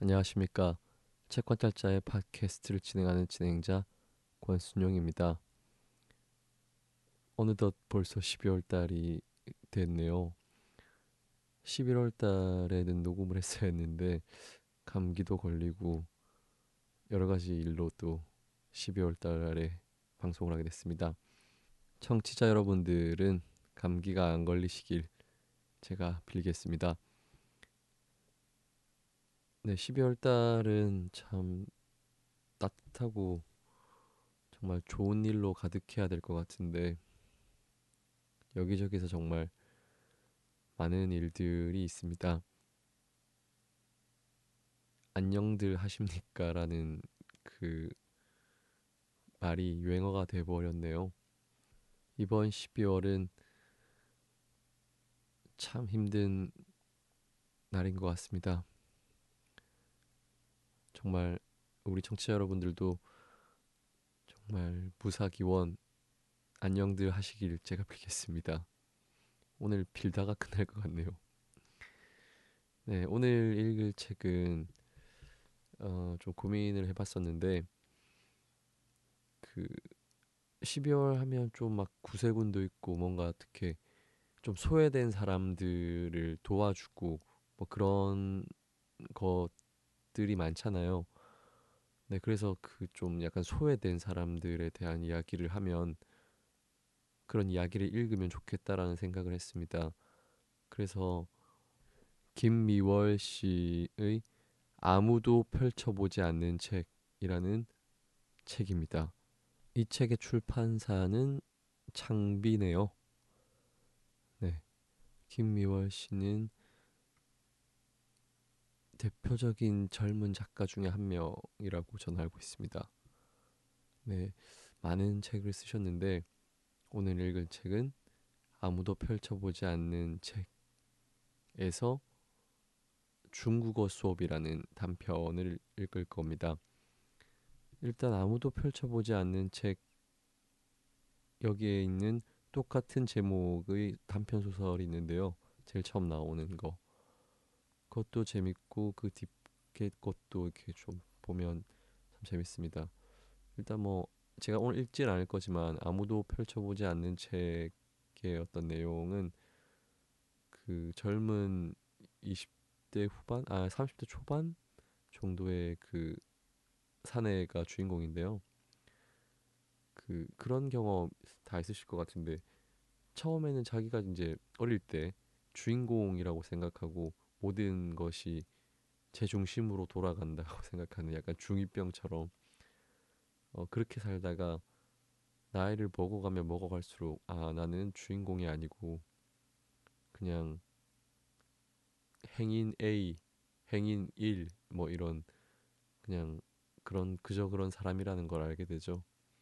안녕하십니까. 채권달자의 팟캐스트를 진행하는 진행자 권순용입니다. 어느덧 벌써 12월 달이 됐네요. 11월 달에는 녹음을 했어야 했는데 감기도 걸리고 여러 가지 일로 또 12월 달에 방송을 하게 됐습니다. 청취자 여러분들은 감기가 안 걸리시길 제가 빌겠습니다. 네, 12월 달은 참 따뜻하고 정말 좋은 일로 가득해야 될 것 같은데 여기저기서 정말 많은 일들이 있습니다. 안녕들 하십니까? 라는 그 말이 유행어가 돼버렸네요. 이번 12월은 참 힘든 날인 것 같습니다. 정말 우리 청취자 여러분들도 정말 무사기원 안녕들 하시길 제가 빌겠습니다. 오늘 빌다가 끝날 것 같네요. 네, 오늘 읽을 책은 좀 고민을 해봤었는데 그 12월 하면 좀 막 구세군도 있고 뭔가 어떻게 좀 소외된 사람들을 도와주고 뭐 그런 것들이 많잖아요. 네, 그래서 그 좀 약간 소외된 사람들에 대한 이야기를 하면 그런 이야기를 읽으면 좋겠다라는 생각을 했습니다. 그래서 김미월 씨의 아무도 펼쳐보지 않는 책이라는 책입니다. 이 책의 출판사는 창비네요. 네, 김미월 씨는 대표적인 젊은 작가 중에 한 명이라고 저는 알고 있습니다. 네, 많은 책을 쓰셨는데 오늘 읽을 책은 아무도 펼쳐보지 않는 책에서 중국어 수업이라는 단편을 읽을 겁니다. 일단 아무도 펼쳐보지 않는 책 여기에 있는 똑같은 제목의 단편 소설이 있는데요. 제일 처음 나오는 거. 그것도 재밌고 그 뒤에 것도 이렇게 좀 보면 참 재밌습니다. 일단 뭐 제가 오늘 읽진 않을 거지만 아무도 펼쳐보지 않는 책의 어떤 내용은 그 젊은 20대 후반, 30대 초반 정도의 그 사내가 주인공인데요. 그런 경험 다 있으실 것 같은데 처음에는 자기가 이제 어릴 때 주인공이라고 생각하고 모든 것이 제 중심으로 돌아간다고 생각하는 약간 중이병처럼 그렇게 살다가 나이를 먹어가면 먹어갈수록 나는 주인공이 아니고 그냥 행인 A, 행인 1 뭐 이런 그냥 그런 그저 그런 사람이라는 걸 알게 되죠.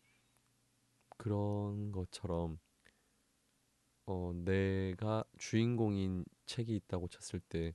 그런 것처럼 내가 주인공인 책이 있다고 쳤을 때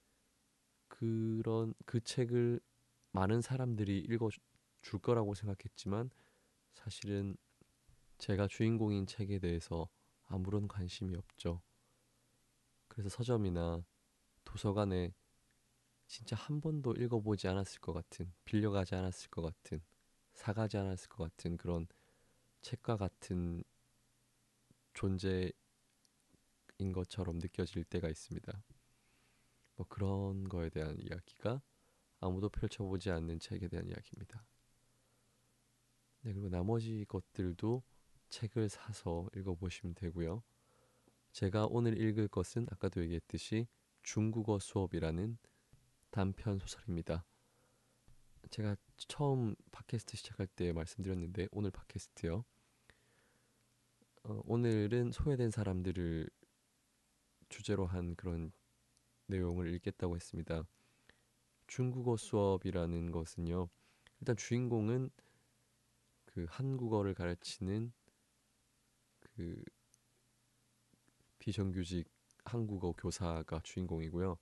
그런 그 책을 많은 사람들이 읽어 줄 거라고 생각했지만 사실은 제가 주인공인 책에 대해서 아무런 관심이 없죠. 그래서 서점이나 도서관에 진짜 한 번도 읽어보지 않았을 것 같은, 빌려가지 않았을 것 같은, 사가지 않았을 것 같은 그런 책과 같은 존재인 것처럼 느껴질 때가 있습니다. 뭐 그런 거에 대한 이야기가 아무도 펼쳐보지 않는 책에 대한 이야기입니다. 네, 그리고 나머지 것들도 책을 사서 읽어보시면 되고요. 제가 오늘 읽을 것은 아까도 얘기했듯이 중국어 수업이라는 단편 소설입니다. 제가 처음 팟캐스트 시작할 때 말씀드렸는데 오늘 팟캐스트요. 오늘은 소외된 사람들을 주제로 한 그런 내용을 읽겠다고 했습니다. 중국어 수업이라는 것은요. 일단 주인공은 그 한국어를 가르치는 그 비정규직 한국어 교사가 주인공이고요.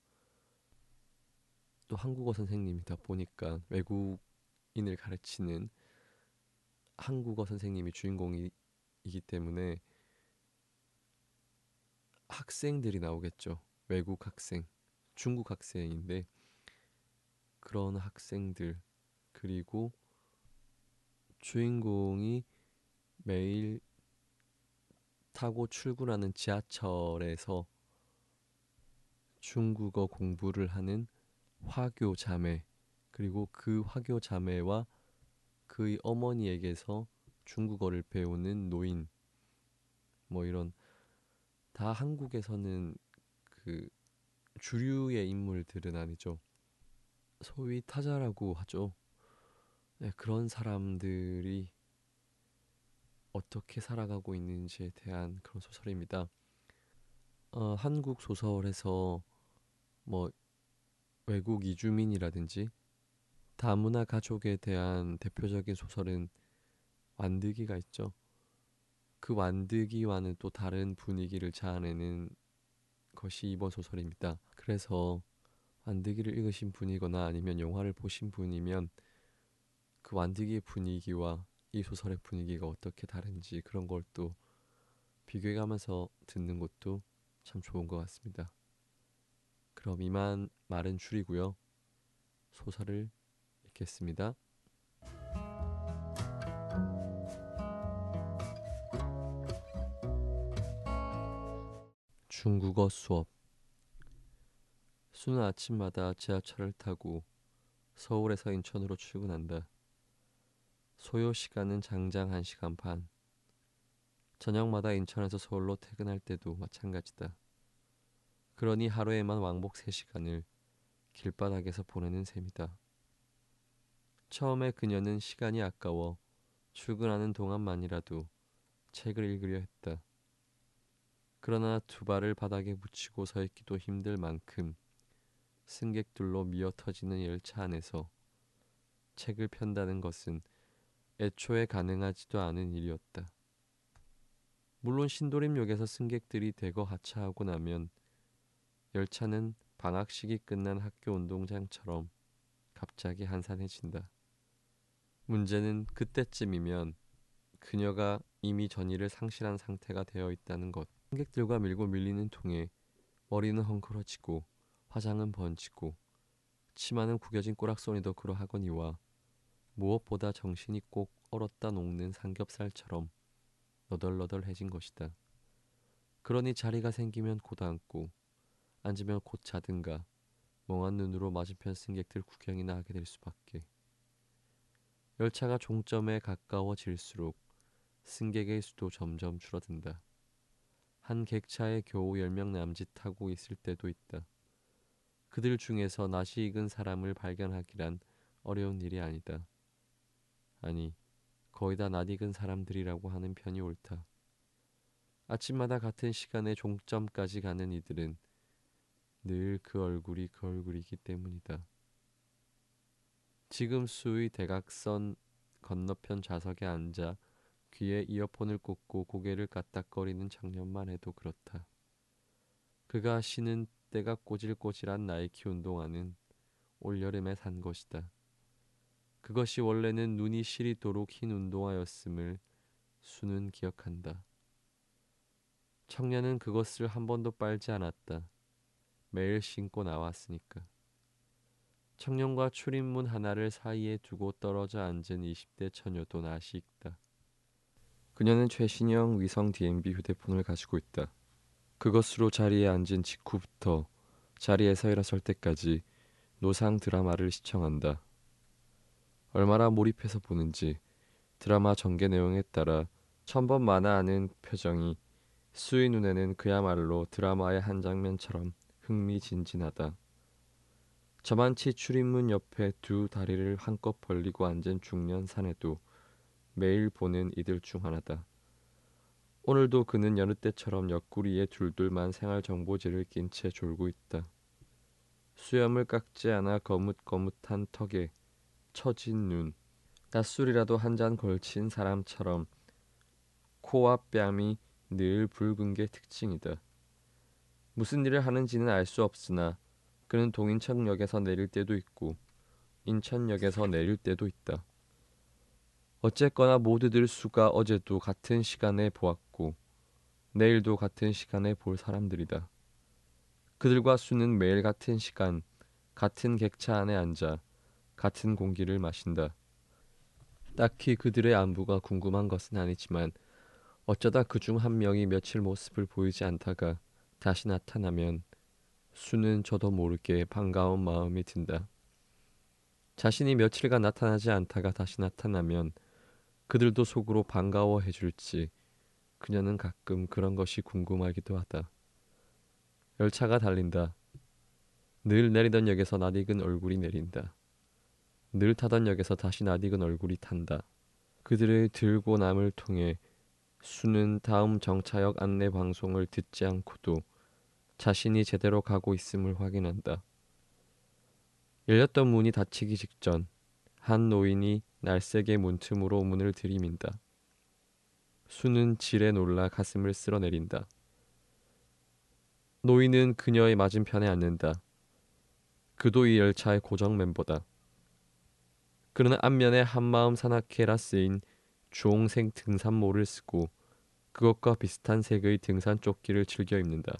또 한국어 선생님이다 보니까 외국인을 가르치는 한국어 선생님이 주인공이기 때문에 학생들이 나오겠죠. 외국 학생, 중국 학생인데 그런 학생들, 그리고 주인공이 매일 타고 출근하는 지하철에서 중국어 공부를 하는 화교 자매, 그리고 그 화교 자매와 그의 어머니에게서 중국어를 배우는 노인, 뭐 이런, 다 한국에서는 그 주류의 인물들은 아니죠. 소위 타자라고 하죠. 네, 그런 사람들이 어떻게 살아가고 있는지에 대한 그런 소설입니다. 한국 소설에서 뭐 외국 이주민이라든지 다문화 가족에 대한 대표적인 소설은 완득이가 있죠. 그 완득이와는 또 다른 분위기를 자아내는 것이 이번 소설입니다. 그래서 완득이를 읽으신 분이거나 아니면 영화를 보신 분이면 그 완득이의 분위기와 이 소설의 분위기가 어떻게 다른지 그런 걸 또 비교해가면서 듣는 것도 참 좋은 것 같습니다. 그럼 이만 말은 줄이고요. 소설을 읽겠습니다. 중국어 수업. 수는 아침마다 지하철을 타고 서울에서 인천으로 출근한다. 소요 시간은 장장 1시간 반. 저녁마다 인천에서 서울로 퇴근할 때도 마찬가지다. 그러니 하루에만 왕복 3시간을 길바닥에서 보내는 셈이다. 처음에 그녀는 시간이 아까워 출근하는 동안만이라도 책을 읽으려 했다. 그러나 두 발을 바닥에 붙이고 서 있기도 힘들 만큼 승객들로 미어 터지는 열차 안에서 책을 편다는 것은 애초에 가능하지도 않은 일이었다. 물론 신도림역에서 승객들이 대거 하차하고 나면 열차는 방학식이 끝난 학교 운동장처럼 갑자기 한산해진다. 문제는 그때쯤이면 그녀가 이미 전의를 상실한 상태가 되어 있다는 것. 승객들과 밀고 밀리는 통에 머리는 헝클어지고 화장은 번지고 치마는 구겨진 꼬락선이도 그러하거니와 무엇보다 정신이 꼭 얼었다 녹는 삼겹살처럼 너덜너덜해진 것이다. 그러니 자리가 생기면 곧 앉고 앉으면 곧 자든가 멍한 눈으로 맞은편 승객들 구경이나 하게 될 수밖에. 열차가 종점에 가까워질수록 승객의 수도 점점 줄어든다. 한 객차에 겨우 10명 남짓 타고 있을 때도 있다. 그들 중에서 낯이 익은 사람을 발견하기란 어려운 일이 아니다. 아니, 거의 다 낯익은 사람들이라고 하는 편이 옳다. 아침마다 같은 시간에 종점까지 가는 이들은 늘 그 얼굴이 그 얼굴이기 때문이다. 지금 수의 대각선 건너편 좌석에 앉아 귀에 이어폰을 꽂고 고개를 까딱거리는 청년만 해도 그렇다. 그가 신은 때가 꼬질꼬질한 나이키 운동화는 올여름에 산 것이다. 그것이 원래는 눈이 시리도록 흰 운동화였음을 수는 기억한다. 청년은 그것을 한 번도 빨지 않았다. 매일 신고 나왔으니까. 청년과 출입문 하나를 사이에 두고 떨어져 앉은 20대 처녀도 낯이 익다. 그녀는 최신형 위성 DMB 휴대폰을 가지고 있다. 그것으로 자리에 앉은 직후부터 자리에서 일어설 때까지 노상 드라마를 시청한다. 얼마나 몰입해서 보는지 드라마 전개 내용에 따라 1000번 마나하는 표정이 수의 눈에는 그야말로 드라마의 한 장면처럼 흥미진진하다. 저만치 출입문 옆에 두 다리를 한껏 벌리고 앉은 중년 사내도 매일 보는 이들 중 하나다. 오늘도 그는 여느 때처럼 옆구리에 둘둘만 생활정보지를 낀 채 졸고 있다. 수염을 깎지 않아 거뭇거뭇한 턱에 처진 눈, 낮술이라도 한 잔 걸친 사람처럼 코와 뺨이 늘 붉은 게 특징이다. 무슨 일을 하는지는 알 수 없으나 그는 동인천역에서 내릴 때도 있고 인천역에서 내릴 때도 있다. 어쨌거나 모두들 수가 어제도 같은 시간에 보았고 내일도 같은 시간에 볼 사람들이다. 그들과 수는 매일 같은 시간 같은 객차 안에 앉아 같은 공기를 마신다. 딱히 그들의 안부가 궁금한 것은 아니지만 어쩌다 그중 한 명이 며칠 모습을 보이지 않다가 다시 나타나면 수는 저도 모르게 반가운 마음이 든다. 자신이 며칠간 나타나지 않다가 다시 나타나면 그들도 속으로 반가워해 줄지 그녀는 가끔 그런 것이 궁금하기도 하다. 열차가 달린다. 늘 내리던 역에서 낯익은 얼굴이 내린다. 늘 타던 역에서 다시 낯익은 얼굴이 탄다. 그들의 들고 남을 통해 수는 다음 정차역 안내 방송을 듣지 않고도 자신이 제대로 가고 있음을 확인한다. 열렸던 문이 닫히기 직전 한 노인이 날쌔게 문틈으로 문을 들이민다. 수는 질에 놀라 가슴을 쓸어내린다. 노인은 그녀의 맞은편에 앉는다. 그도 이 열차의 고정 멤버다. 그는 앞면에 한마음 산악회라 쓰인 주홍색 등산모를 쓰고 그것과 비슷한 색의 등산 조끼를 즐겨 입는다.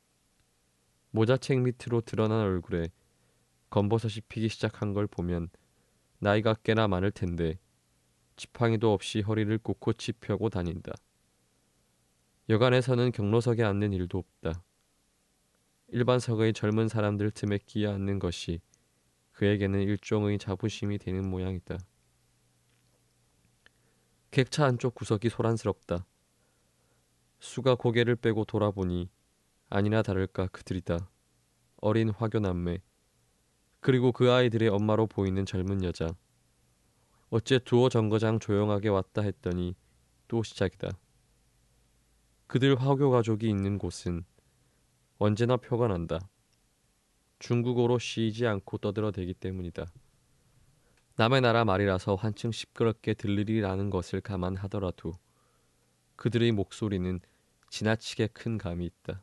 모자책 밑으로 드러난 얼굴에 검버섯이 피기 시작한 걸 보면 나이가 꽤나 많을 텐데 지팡이도 없이 허리를 꼿꼿이 펴고 다닌다. 여간에서는 경로석에 앉는 일도 없다. 일반석의 젊은 사람들 틈에 끼어 앉는 것이 그에게는 일종의 자부심이 되는 모양이다. 객차 안쪽 구석이 소란스럽다. 수가 고개를 빼고 돌아보니 아니나 다를까 그들이다. 어린 화교남매 그리고 그 아이들의 엄마로 보이는 젊은 여자. 어째 두어 정거장 조용하게 왔다 했더니 또 시작이다. 그들 화교 가족이 있는 곳은 언제나 표가 난다. 중국어로 쉬지 않고 떠들어대기 때문이다. 남의 나라 말이라서 한층 시끄럽게 들리리라는 것을 감안하더라도 그들의 목소리는 지나치게 큰 감이 있다.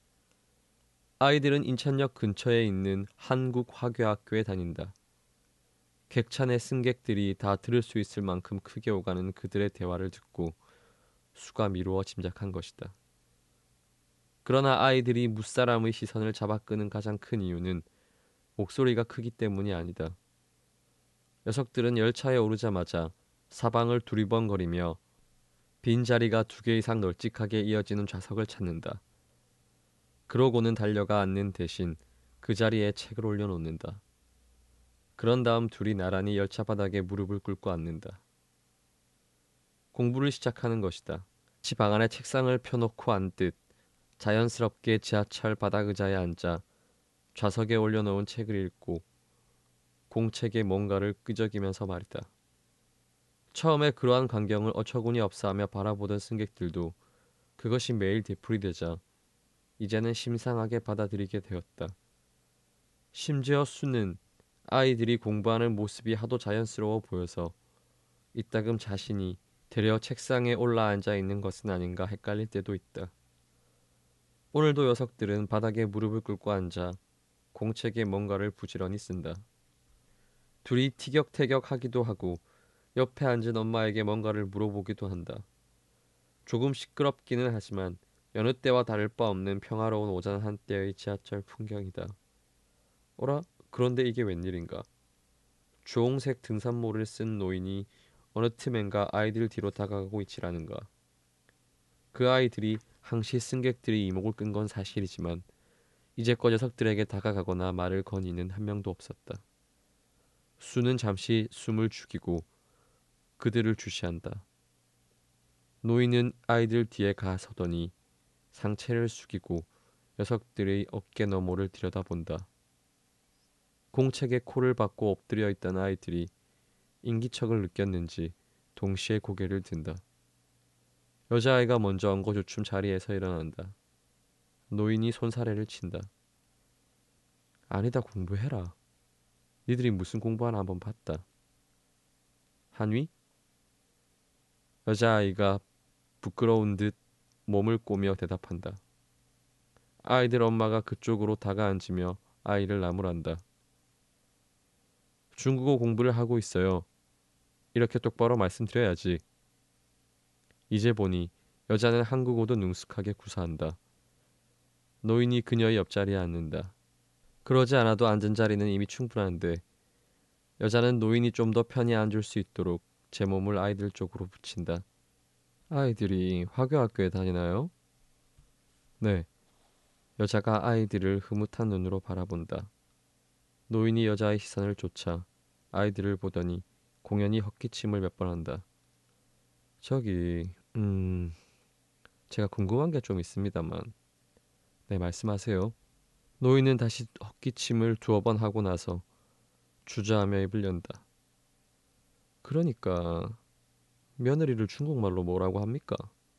아이들은 인천역 근처에 있는 한국 화교학교에 다닌다. 객차 내 승객들이 다 들을 수 있을 만큼 크게 오가는 그들의 대화를 듣고 수가 미루어 짐작한 것이다. 그러나 아이들이 무사람의 시선을 잡아끄는 가장 큰 이유는 목소리가 크기 때문이 아니다. 녀석들은 열차에 오르자마자 사방을 두리번거리며 빈자리가 2개 이상 널찍하게 이어지는 좌석을 찾는다. 그러고는 달려가 앉는 대신 그 자리에 책을 올려놓는다. 그런 다음 둘이 나란히 열차 바닥에 무릎을 꿇고 앉는다. 공부를 시작하는 것이다. 집 방 안에 책상을 펴놓고 앉듯 자연스럽게 지하철 바닥 의자에 앉아 좌석에 올려놓은 책을 읽고 공책에 뭔가를 끄적이면서 말이다. 처음에 그러한 광경을 어처구니 없어하며 바라보던 승객들도 그것이 매일 되풀이되자 이제는 심상하게 받아들이게 되었다. 심지어 수는 아이들이 공부하는 모습이 하도 자연스러워 보여서 이따금 자신이 되려 책상에 올라앉아 있는 것은 아닌가 헷갈릴 때도 있다. 오늘도 녀석들은 바닥에 무릎을 꿇고 앉아 공책에 뭔가를 부지런히 쓴다. 둘이 티격태격하기도 하고 옆에 앉은 엄마에게 뭔가를 물어보기도 한다. 조금 시끄럽기는 하지만 여느 때와 다를 바 없는 평화로운 오전 한때의 지하철 풍경이다. 어라? 그런데 이게 웬일인가? 주홍색 등산모를 쓴 노인이 어느 틈엔가 아이들 뒤로 다가가고 있지라는가. 그 아이들이 항시 승객들이 이목을 끈 건 사실이지만 이제껏 녀석들에게 다가가거나 말을 건 이는 한 명도 없었다. 수는 잠시 숨을 죽이고 그들을 주시한다. 노인은 아이들 뒤에 가서더니 상체를 숙이고 녀석들의 어깨 너머를 들여다본다. 공책에 코를 박고 엎드려 있던 아이들이 인기척을 느꼈는지 동시에 고개를 든다. 여자아이가 먼저 엉거주춤 자리에서 일어난다. 노인이 손사래를 친다. 아니다, 공부해라. 니들이 무슨 공부하나 한번 봤다. 한위? 여자아이가 부끄러운 듯 몸을 꼬며 대답한다. 아이들 엄마가 그쪽으로 다가앉으며 아이를 나무란다. 중국어 공부를 하고 있어요. 이렇게 똑바로 말씀드려야지. 이제 보니 여자는 한국어도 능숙하게 구사한다. 노인이 그녀의 옆자리에 앉는다. 그러지 않아도 앉은 자리는 이미 충분한데 여자는 노인이 좀 더 편히 앉을 수 있도록 제 몸을 아이들 쪽으로 붙인다. 아이들이 화교학교에 다니나요? 네. 여자가 아이들을 흐뭇한 눈으로 바라본다. 노인이 여자의 시선을 쫓아 아이들을 보더니 공연히 헛기침을 몇 번 한다. 저기, 제가 궁금한 게 좀 있습니다만. 네, 말씀하세요. 노인은 다시 헛기침을 두어 번 하고 나서 주저하며 입을 연다. 그러니까 며느리를 중국말로 뭐라고 합니까?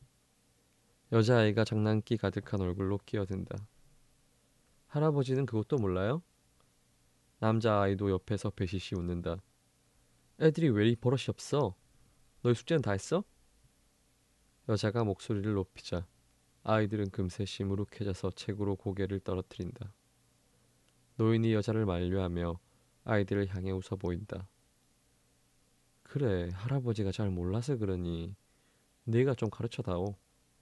여자아이가 장난기 가득한 얼굴로 끼어든다. 할아버지는 그것도 몰라요? 남자아이도 옆에서 배시시 웃는다. 애들이 왜 이 버릇이 없어? 너희 숙제는 다 했어? 여자가 목소리를 높이자 아이들은 금세 시무룩해져서 책으로 고개를 떨어뜨린다. 노인이 여자를 만류하며 아이들을 향해 웃어 보인다. 그래, 할아버지가 잘 몰라서 그러니 네가 좀 가르쳐다오.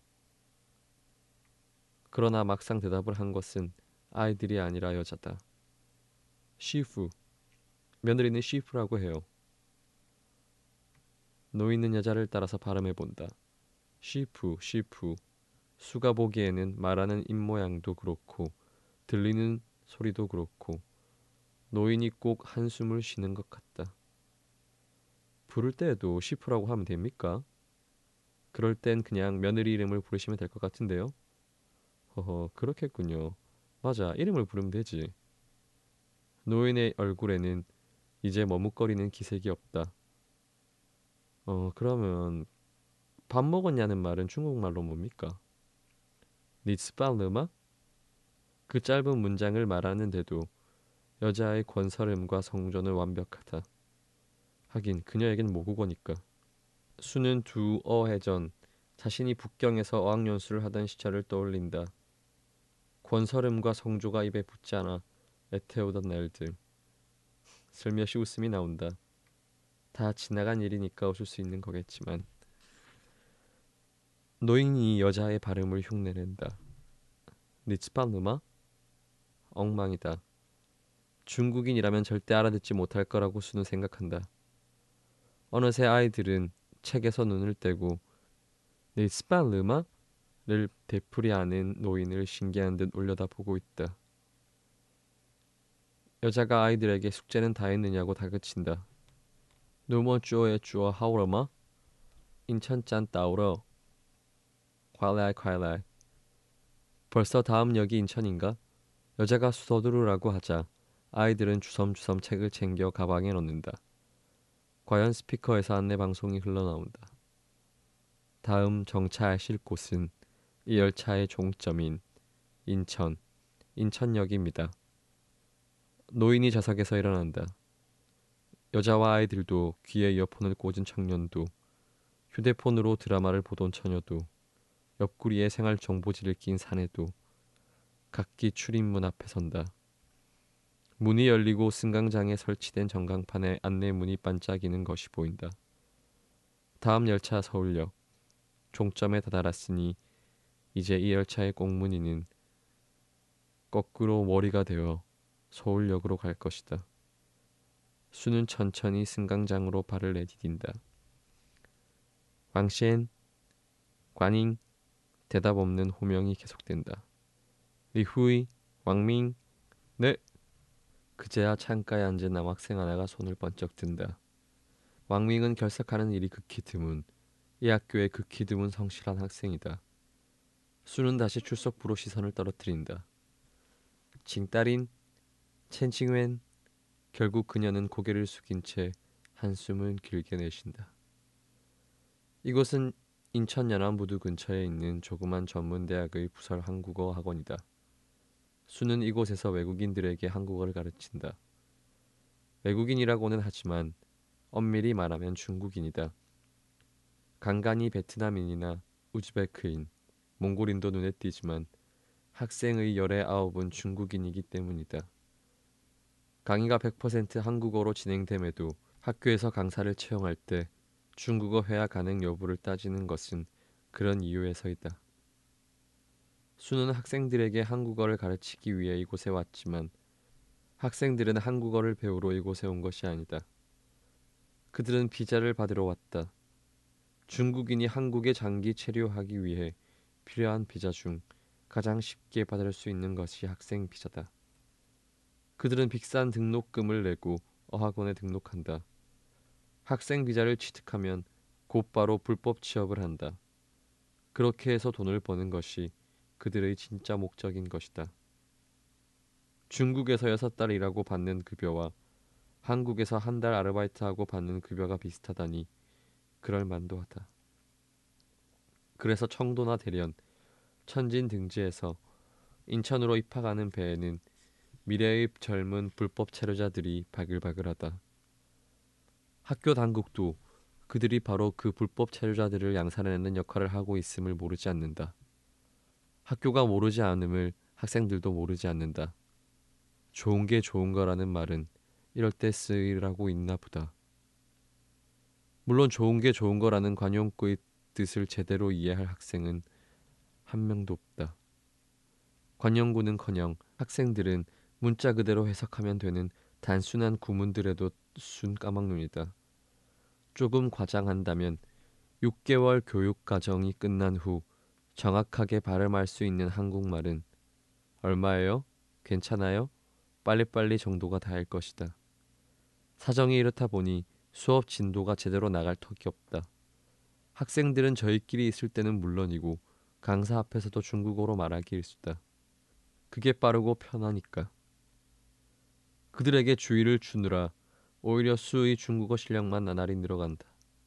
그러나 막상 대답을 한 것은 아이들이 아니라 여자다. 시프, 며느리는 시프라고 해요. 노인은 여자를 따라서 발음해 본다. 시프, 시프. 수가 보기에는 말하는 입모양도 그렇고 들리는 소리도 그렇고 노인이 꼭 한숨을 쉬는 것 같다. 부를 때에도 시프라고 하면 됩니까? 그럴 땐 그냥 며느리 이름을 부르시면 될 것 같은데요. 허허, 그렇겠군요. 맞아, 이름을 부르면 되지. 노인의 얼굴에는 이제 머뭇거리는 기색이 없다. 그러면 밥 먹었냐는 말은 중국말로 뭡니까? 니츠발르마? 그 짧은 문장을 말하는데도 여자의 권설음과 성조는 완벽하다. 하긴 그녀에겐 모국어니까. 수는 두 어해전 자신이 북경에서 어학연수를 하던 시절을 떠올린다. 권설음과 성조가 입에 붙지 않아 애태우던 날들. 슬며시 웃음이 나온다. 다 지나간 일이니까 웃을 수 있는 거겠지만 노인이 여자의 발음을 흉내낸다. 니츠팔르마? 엉망이다. 중국인이라면 절대 알아듣지 못할 거라고 수는 생각한다. 어느새 아이들은 책에서 눈을 떼고 니츠팔르마를 되풀이하는 노인을 신기한 듯 올려다보고 있다. 여자가 아이들에게 숙제는 다 했느냐고 다그친다. 누머 쭈어의 쭈어 하오러마? 인천 짠 따오러. 콸라이. 벌써 다음 역이 인천인가? 여자가 서두르라고 하자 아이들은 주섬주섬 책을 챙겨 가방에 넣는다. 과연 스피커에서 안내 방송이 흘러나온다. 다음 정차하실 곳은 이 열차의 종점인 인천역입니다. 노인이 좌석에서 일어난다. 여자와 아이들도 귀에 이어폰을 꽂은 청년도 휴대폰으로 드라마를 보던 처녀도 옆구리에 생활 정보지를 낀 사내도 각기 출입문 앞에 선다. 문이 열리고 승강장에 설치된 전광판에 안내문이 반짝이는 것이 보인다. 다음 열차 서울역. 종점에 다다랐으니 이제 이 열차의 꽁무니는 거꾸로 머리가 되어 서울역으로 갈 것이다. 수는 천천히 승강장으로 발을 내디딘다. 왕셴, 관잉, 대답 없는 호명이 계속된다. 리후이, 왕밍, 네. 그제야 창가에 앉은 남학생 하나가 손을 번쩍 든다. 왕밍은 결석하는 일이 극히 드문, 이 학교의 극히 드문 성실한 학생이다. 수는 다시 출석부로 시선을 떨어뜨린다. 징따린, 첸칭웬. 결국 그녀는 고개를 숙인 채 한숨을 길게 내쉰다. 이곳은 인천 연안부두 근처에 있는 조그만 전문대학의 부설 한국어 학원이다. 수는 이곳에서 외국인들에게 한국어를 가르친다. 외국인이라고는 하지만 엄밀히 말하면 중국인이다. 간간이 베트남인이나 우즈베크인, 몽골인도 눈에 띄지만 학생의 열의 9은 중국인이기 때문이다. 강의가 100% 한국어로 진행됨에도 학교에서 강사를 채용할 때 중국어 회화 가능 여부를 따지는 것은 그런 이유에서이다. 수는 학생들에게 한국어를 가르치기 위해 이곳에 왔지만 학생들은 한국어를 배우러 이곳에 온 것이 아니다. 그들은 비자를 받으러 왔다. 중국인이 한국에 장기 체류하기 위해 필요한 비자 중 가장 쉽게 받을 수 있는 것이 학생 비자다. 그들은 비싼 등록금을 내고 어학원에 등록한다. 학생 비자를 취득하면 곧바로 불법 취업을 한다. 그렇게 해서 돈을 버는 것이 그들의 진짜 목적인 것이다. 중국에서 6달 일하고 받는 급여와 한국에서 한 달 아르바이트하고 받는 급여가 비슷하다니 그럴 만도 하다. 그래서 청도나 대련, 천진 등지에서 인천으로 입학하는 배에는 미래의 젊은 불법 체류자들이 바글바글하다. 학교 당국도 그들이 바로 그 불법 체류자들을 양산해내는 역할을 하고 있음을 모르지 않는다. 학교가 모르지 않음을 학생들도 모르지 않는다. 좋은 게 좋은 거라는 말은 이럴 때 쓰이라고 있나 보다. 물론 좋은 게 좋은 거라는 관용구의 뜻을 제대로 이해할 학생은 한 명도 없다. 관용구는커녕 학생들은 문자 그대로 해석하면 되는 단순한 구문들에도 순 까막눈이다. 조금 과장한다면 6개월 교육 과정이 끝난 후 정확하게 발음할 수 있는 한국말은 얼마예요? 괜찮아요? 빨리빨리 정도가 다일 것이다. 사정이 이렇다 보니 수업 진도가 제대로 나갈 턱이 없다. 학생들은 저희끼리 있을 때는 물론이고 강사 앞에서도 중국어로 말하기 일쑤다. 그게 빠르고 편하니까. 그들에게 주의를 주느라 오히려 수의 중국어 실력만 나날이 늘어간다.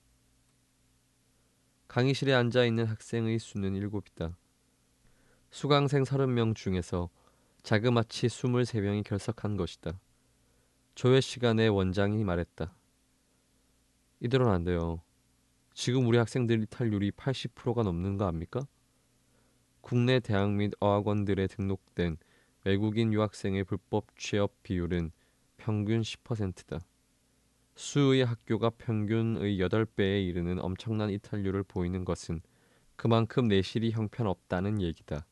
강의실에 앉아있는 학생의 수는 7이다. 수강생 30명 중에서 자그마치 23명이 결석한 것이다. 조회 시간에 원장이 말했다. 이대로는 안 돼요. 지금 우리 학생들 이탈률이 80%가 넘는 거 압니까? 국내 대학 및 어학원들에 등록된 외국인 유학생의 불법 취업 비율은 평균 10%다. 수의 학교가 평균의 8배에 이르는 엄청난 이탈률을 보이는 것은 그만큼 내실이 형편없다는 얘기다.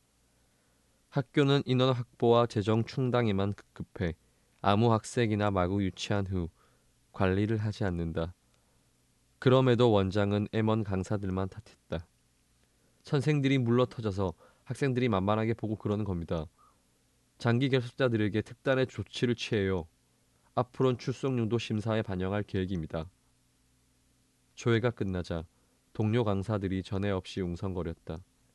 학교는 인원 확보와 재정 충당에만 급급해 아무 학생이나 마구 유치한 후 관리를 하지 않는다. 그럼에도 원장은 M1 강사들만 탓했다. 선생들이 물러터져서 학생들이 만만하게 보고 그러는 겁니다. 장기 결석자들에게 특단의 조치를 취해요. 앞으로는 출석률도 심사에 반영할 계획입니다. 조회가 끝나자 동료 강사들이 전에 없이 웅성거렸다.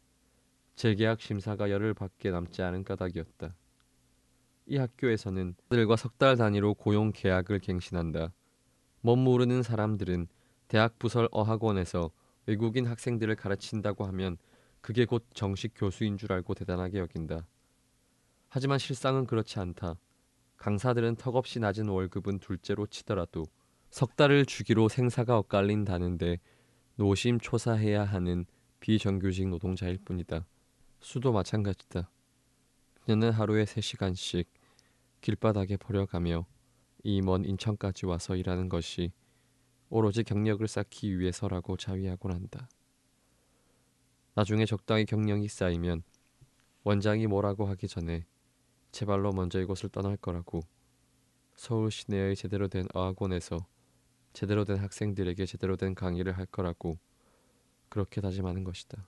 재계약 심사가 열흘 밖에 남지 않은 까닭이었다. 이 학교에서는 들과 석 달 단위로 고용 계약을 갱신한다. 멋 모르는 사람들은 대학 부설 어학원에서 외국인 학생들을 가르친다고 하면 그게 곧 정식 교수인 줄 알고 대단하게 여긴다. 하지만 실상은 그렇지 않다. 강사들은 턱없이 낮은 월급은 둘째로 치더라도 석 달을 주기로 생사가 엇갈린다는데 노심초사해야 하는 비정규직 노동자일 뿐이다. 수도 마찬가지다. 그녀는 하루에 3시간씩 길바닥에 버려가며 이 먼 인천까지 와서 일하는 것이 오로지 경력을 쌓기 위해서라고 자위하곤 한다. 나중에 적당히 경력이 쌓이면 원장이 뭐라고 하기 전에 제발로 먼저 이곳을 떠날 거라고 서울 시내의 제대로 된 어학원에서 제대로 된 학생들에게 제대로 된 강의를 할 거라고 그렇게 다짐하는 것이다.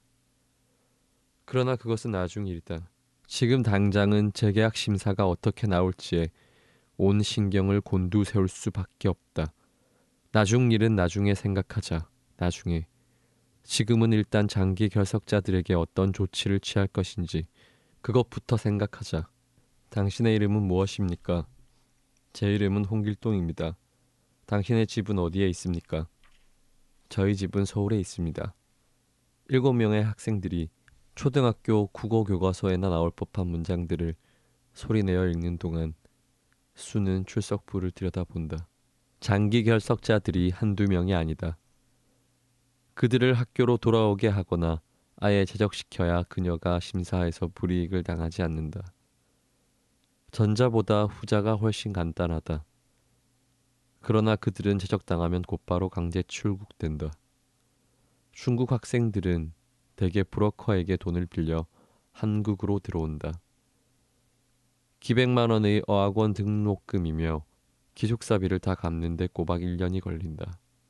그러나 그것은 나중 일이다. 지금 당장은 재계약 심사가 어떻게 나올지에 온 신경을 곤두세울 수밖에 없다. 나중 일은 나중에 생각하자. 나중에. 지금은 일단 장기 결석자들에게 어떤 조치를 취할 것인지 그것부터 생각하자. 당신의 이름은 무엇입니까? 제 이름은 홍길동입니다. 당신의 집은 어디에 있습니까? 저희 집은 서울에 있습니다. 7명의 학생들이 초등학교 국어 교과서에나 나올 법한 문장들을 소리내어 읽는 동안 수는 출석부를 들여다본다. 장기 결석자들이 한두 명이 아니다. 그들을 학교로 돌아오게 하거나 아예 제적시켜야 그녀가 심사에서 불이익을 당하지 않는다. 전자보다 후자가 훨씬 간단하다. 그러나 그들은 제적당하면 곧바로 강제 출국된다. 중국 학생들은 대개 브로커에게 돈을 빌려 한국으로 들어온다. 기백만 원의 어학원 등록금이며 기숙사비를 다 갚는데 꼬박 1년이 걸린다.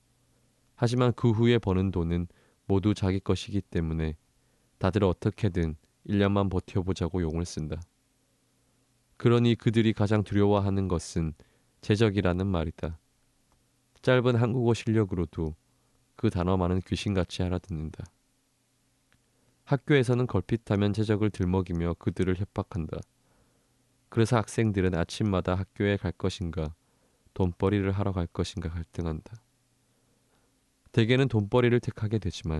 하지만 그 후에 버는 돈은 모두 자기 것이기 때문에 다들 어떻게든 1년만 버텨보자고 용을 쓴다. 그러니 그들이 가장 두려워하는 것은 제적이라는 말이다. 짧은 한국어 실력으로도 그 단어만은 귀신같이 알아듣는다. 학교에서는 걸핏하면 제적을 들먹이며 그들을 협박한다. 그래서 학생들은 아침마다 학교에 갈 것인가 돈벌이를 하러 갈 것인가 갈등한다. 대개는 돈벌이를 택하게 되지만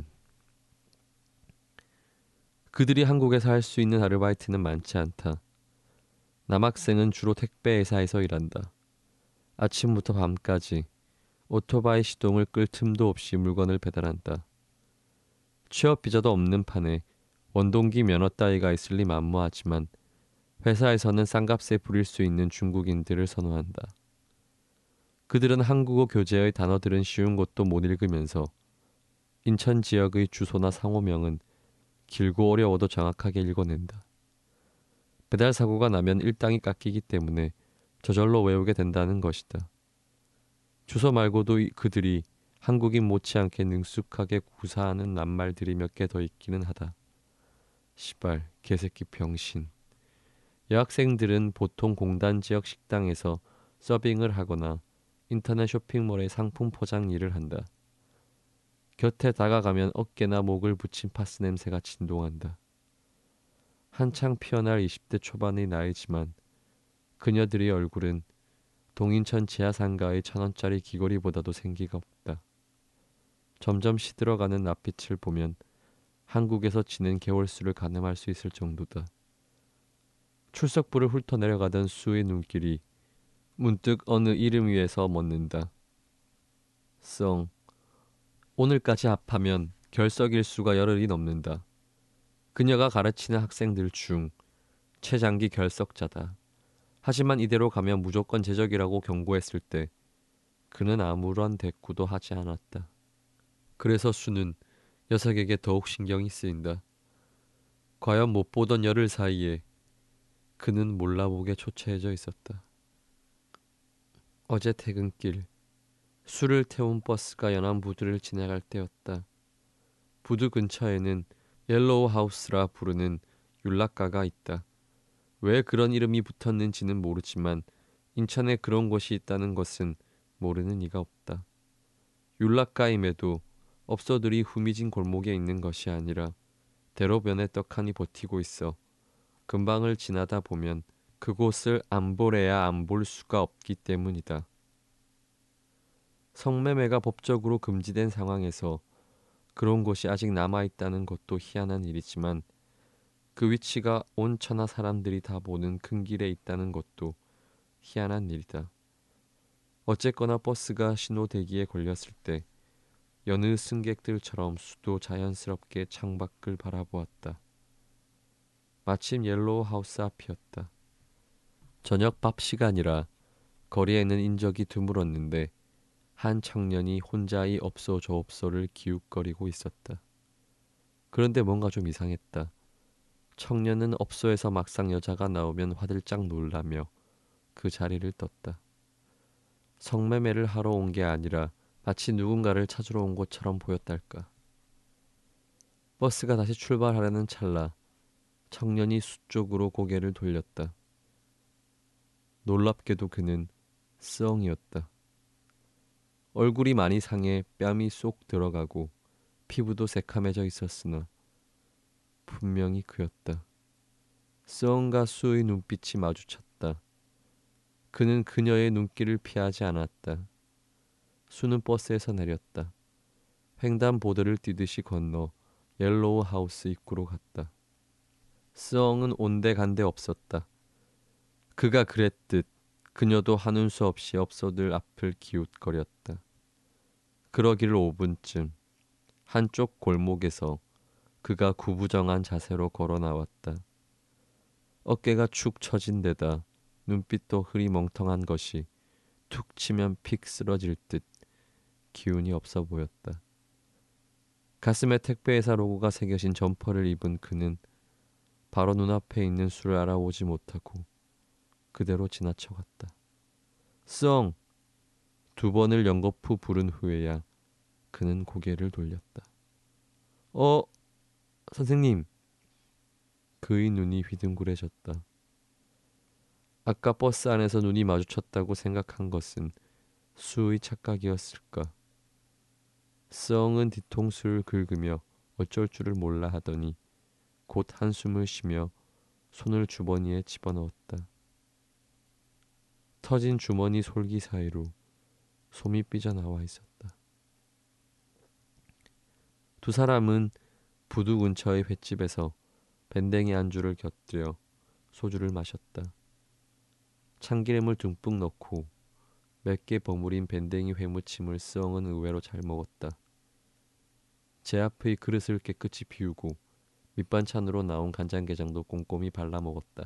그들이 한국에서 할 수 있는 아르바이트는 많지 않다. 남학생은 주로 택배 회사에서 일한다. 아침부터 밤까지 오토바이 시동을 끌 틈도 없이 물건을 배달한다. 취업 비자도 없는 판에 원동기 면허 따위가 있을 리 만무하지만 회사에서는 싼값에 부릴 수 있는 중국인들을 선호한다. 그들은 한국어 교재의 단어들은 쉬운 것도 못 읽으면서 인천 지역의 주소나 상호명은 길고 어려워도 정확하게 읽어낸다. 배달 사고가 나면 일당이 깎이기 때문에 저절로 외우게 된다는 것이다. 주소 말고도 그들이 한국인 못지않게 능숙하게 구사하는 낱말들이 몇 개 더 있기는 하다. 시발, 개새끼 병신. 여학생들은 보통 공단 지역 식당에서 서빙을 하거나 인터넷 쇼핑몰의 상품 포장 일을 한다. 곁에 다가가면 어깨나 목을 붙인 파스 냄새가 진동한다. 한창 피어날 20대 초반의 나이지만 그녀들의 얼굴은 동인천 지하상가의 1,000원짜리 귀걸이보다도 생기가 없다. 점점 시들어가는 낯빛을 보면 한국에서 지낸 개월수를 가늠할 수 있을 정도다. 출석부를 훑어 내려가던 수의 눈길이 문득 어느 이름 위에서 멎는다. 썽. 오늘까지 합하면 결석일수가 열흘이 넘는다. 그녀가 가르치는 학생들 중 최장기 결석자다. 하지만 이대로 가면 무조건 제적이라고 경고했을 때 그는 아무런 대꾸도 하지 않았다. 그래서 수는 녀석에게 더욱 신경이 쓰인다. 과연 못 보던 열흘 사이에 그는 몰라보게 초췌해져 있었다. 어제 퇴근길 수를 태운 버스가 연안부두를 지나갈 때였다. 부두 근처에는 옐로우 하우스라 부르는 율락가가 있다. 왜 그런 이름이 붙었는지는 모르지만 인천에 그런 곳이 있다는 것은 모르는 이가 없다. 율락가임에도 업소들이 후미진 골목에 있는 것이 아니라 대로변에 떡하니 버티고 있어 근방을 지나다 보면 그곳을 안 보래야 안 볼 수가 없기 때문이다. 성매매가 법적으로 금지된 상황에서 그런 곳이 아직 남아있다는 것도 희한한 일이지만 그 위치가 온 천하 사람들이 다 보는 큰 길에 있다는 것도 희한한 일이다. 어쨌거나 버스가 신호 대기에 걸렸을 때 여느 승객들처럼 수도 자연스럽게 창밖을 바라보았다. 마침 옐로우 하우스 앞이었다. 저녁 밥 시간이라 거리에는 인적이 드물었는데 한 청년이 혼자 이 업소 저 업소를 기웃거리고 있었다. 그런데 뭔가 좀 이상했다. 청년은 업소에서 막상 여자가 나오면 화들짝 놀라며 그 자리를 떴다. 성매매를 하러 온 게 아니라 마치 누군가를 찾으러 온 것처럼 보였달까. 버스가 다시 출발하려는 찰나 청년이 수 쪽으로 고개를 돌렸다. 놀랍게도 그는 스엉이었다. 얼굴이 많이 상해 뺨이 쏙 들어가고 피부도 새카매져 있었으나 분명히 그였다. 스엉과 수의 눈빛이 마주쳤다. 그는 그녀의 눈길을 피하지 않았다. 수는 버스에서 내렸다. 횡단보도를 뛰듯이 건너 옐로우 하우스 입구로 갔다. 스엉은 온데간데 없었다. 그가 그랬듯 그녀도 하는 수 없이 업소들 앞을 기웃거렸다. 그러기를 5분쯤 한쪽 골목에서 그가 구부정한 자세로 걸어 나왔다. 어깨가 축 처진 데다 눈빛도 흐리멍텅한 것이 툭 치면 픽 쓰러질 듯 기운이 없어 보였다. 가슴에 택배회사 로고가 새겨진 점퍼를 입은 그는 바로 눈앞에 있는 수를 알아보지 못하고 그대로 지나쳐갔다. 썽! 2번을 연거푸 부른 후에야 그는 고개를 돌렸다. 어, 선생님. 그의 눈이 휘둥그레졌다. 아까 버스 안에서 눈이 마주쳤다고 생각한 것은 수의 착각이었을까? 스엉은 뒤통수를 긁으며 어쩔 줄을 몰라 하더니 곧 한숨을 쉬며 손을 주머니에 집어넣었다. 터진 주머니 솔기 사이로 솜이 삐져나와 있었다. 두 사람은 부두 근처의 횟집에서 밴댕이 안주를 곁들여 소주를 마셨다. 참기름을 듬뿍 넣고 맵게 버무린 밴댕이 회무침을 스엉은 의외로 잘 먹었다. 제 앞의 그릇을 깨끗이 비우고 밑반찬으로 나온 간장게장도 꼼꼼히 발라 먹었다.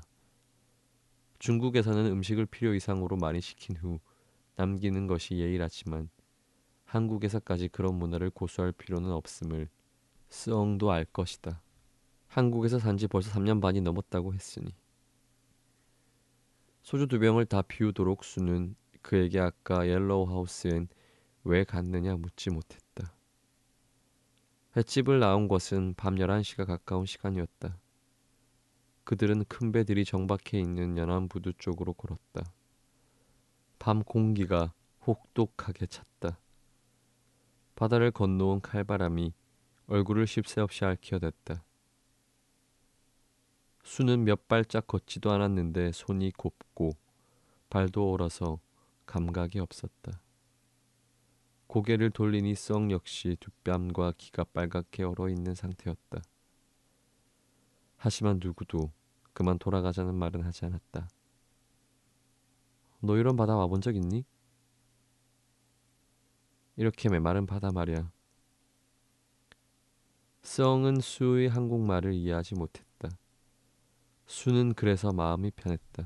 중국에서는 음식을 필요 이상으로 많이 시킨 후 남기는 것이 예의라지만 한국에서까지 그런 문화를 고수할 필요는 없음을 스엉도 알 것이다. 한국에서 산지 벌써 3년 반이 넘었다고 했으니. 소주 2병을 다 비우도록 수는 그에게 아까 옐로우 하우스엔 왜 갔느냐 묻지 못했다. 횟집을 나온 것은 밤 11시가 가까운 시간이었다. 그들은 큰 배들이 정박해 있는 연안부두 쪽으로 걸었다. 밤 공기가 혹독하게 찼다. 바다를 건너온 칼바람이 얼굴을 쉴 새 없이 앓히어댔다. 수는 몇 발짝 걷지도 않았는데 손이 곱고 발도 얼어서 감각이 없었다. 고개를 돌리니 썩 역시 두 뺨과 귀가 빨갛게 얼어있는 상태였다. 하지만 누구도 그만 돌아가자는 말은 하지 않았다. 너 이런 바다 와본 적 있니? 이렇게 메마른 바다 말이야. 썽은 수의 한국말을 이해하지 못했다. 수는 그래서 마음이 편했다.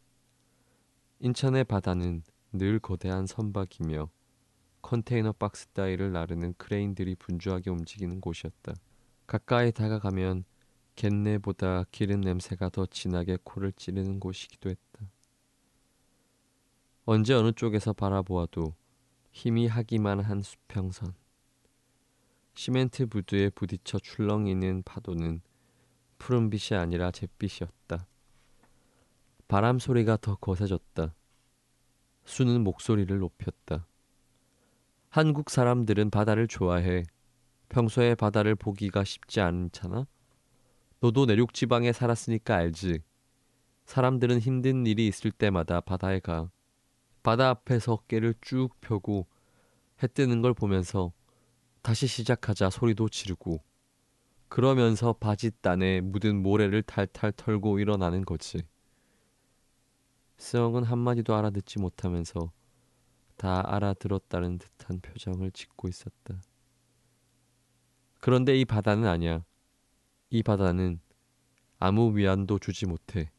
인천의 바다는 늘 거대한 선박이며 컨테이너 박스 따위를 나르는 크레인들이 분주하게 움직이는 곳이었다. 가까이 다가가면 갯내보다 기름 냄새가 더 진하게 코를 찌르는 곳이기도 했다. 언제 어느 쪽에서 바라보아도 희미하기만 한 수평선. 시멘트 부두에 부딪혀 출렁이는 파도는 푸른빛이 아니라 잿빛이었다. 바람 소리가 더 거세졌다. 수는 목소리를 높였다. 한국 사람들은 바다를 좋아해. 평소에 바다를 보기가 쉽지 않잖아? 너도 내륙 지방에 살았으니까 알지. 사람들은 힘든 일이 있을 때마다 바다에 가. 바다 앞에서 어깨를 쭉 펴고 해 뜨는 걸 보면서 다시 시작하자 소리도 지르고 그러면서 바짓단에 묻은 모래를 탈탈 털고 일어나는 거지. 스엉은 한마디도 알아듣지 못하면서 다 알아들었다는 듯한 표정을 짓고 있었다. 그런데 이 바다는 아니야. 이 바다는 아무 위안도 주지 못해.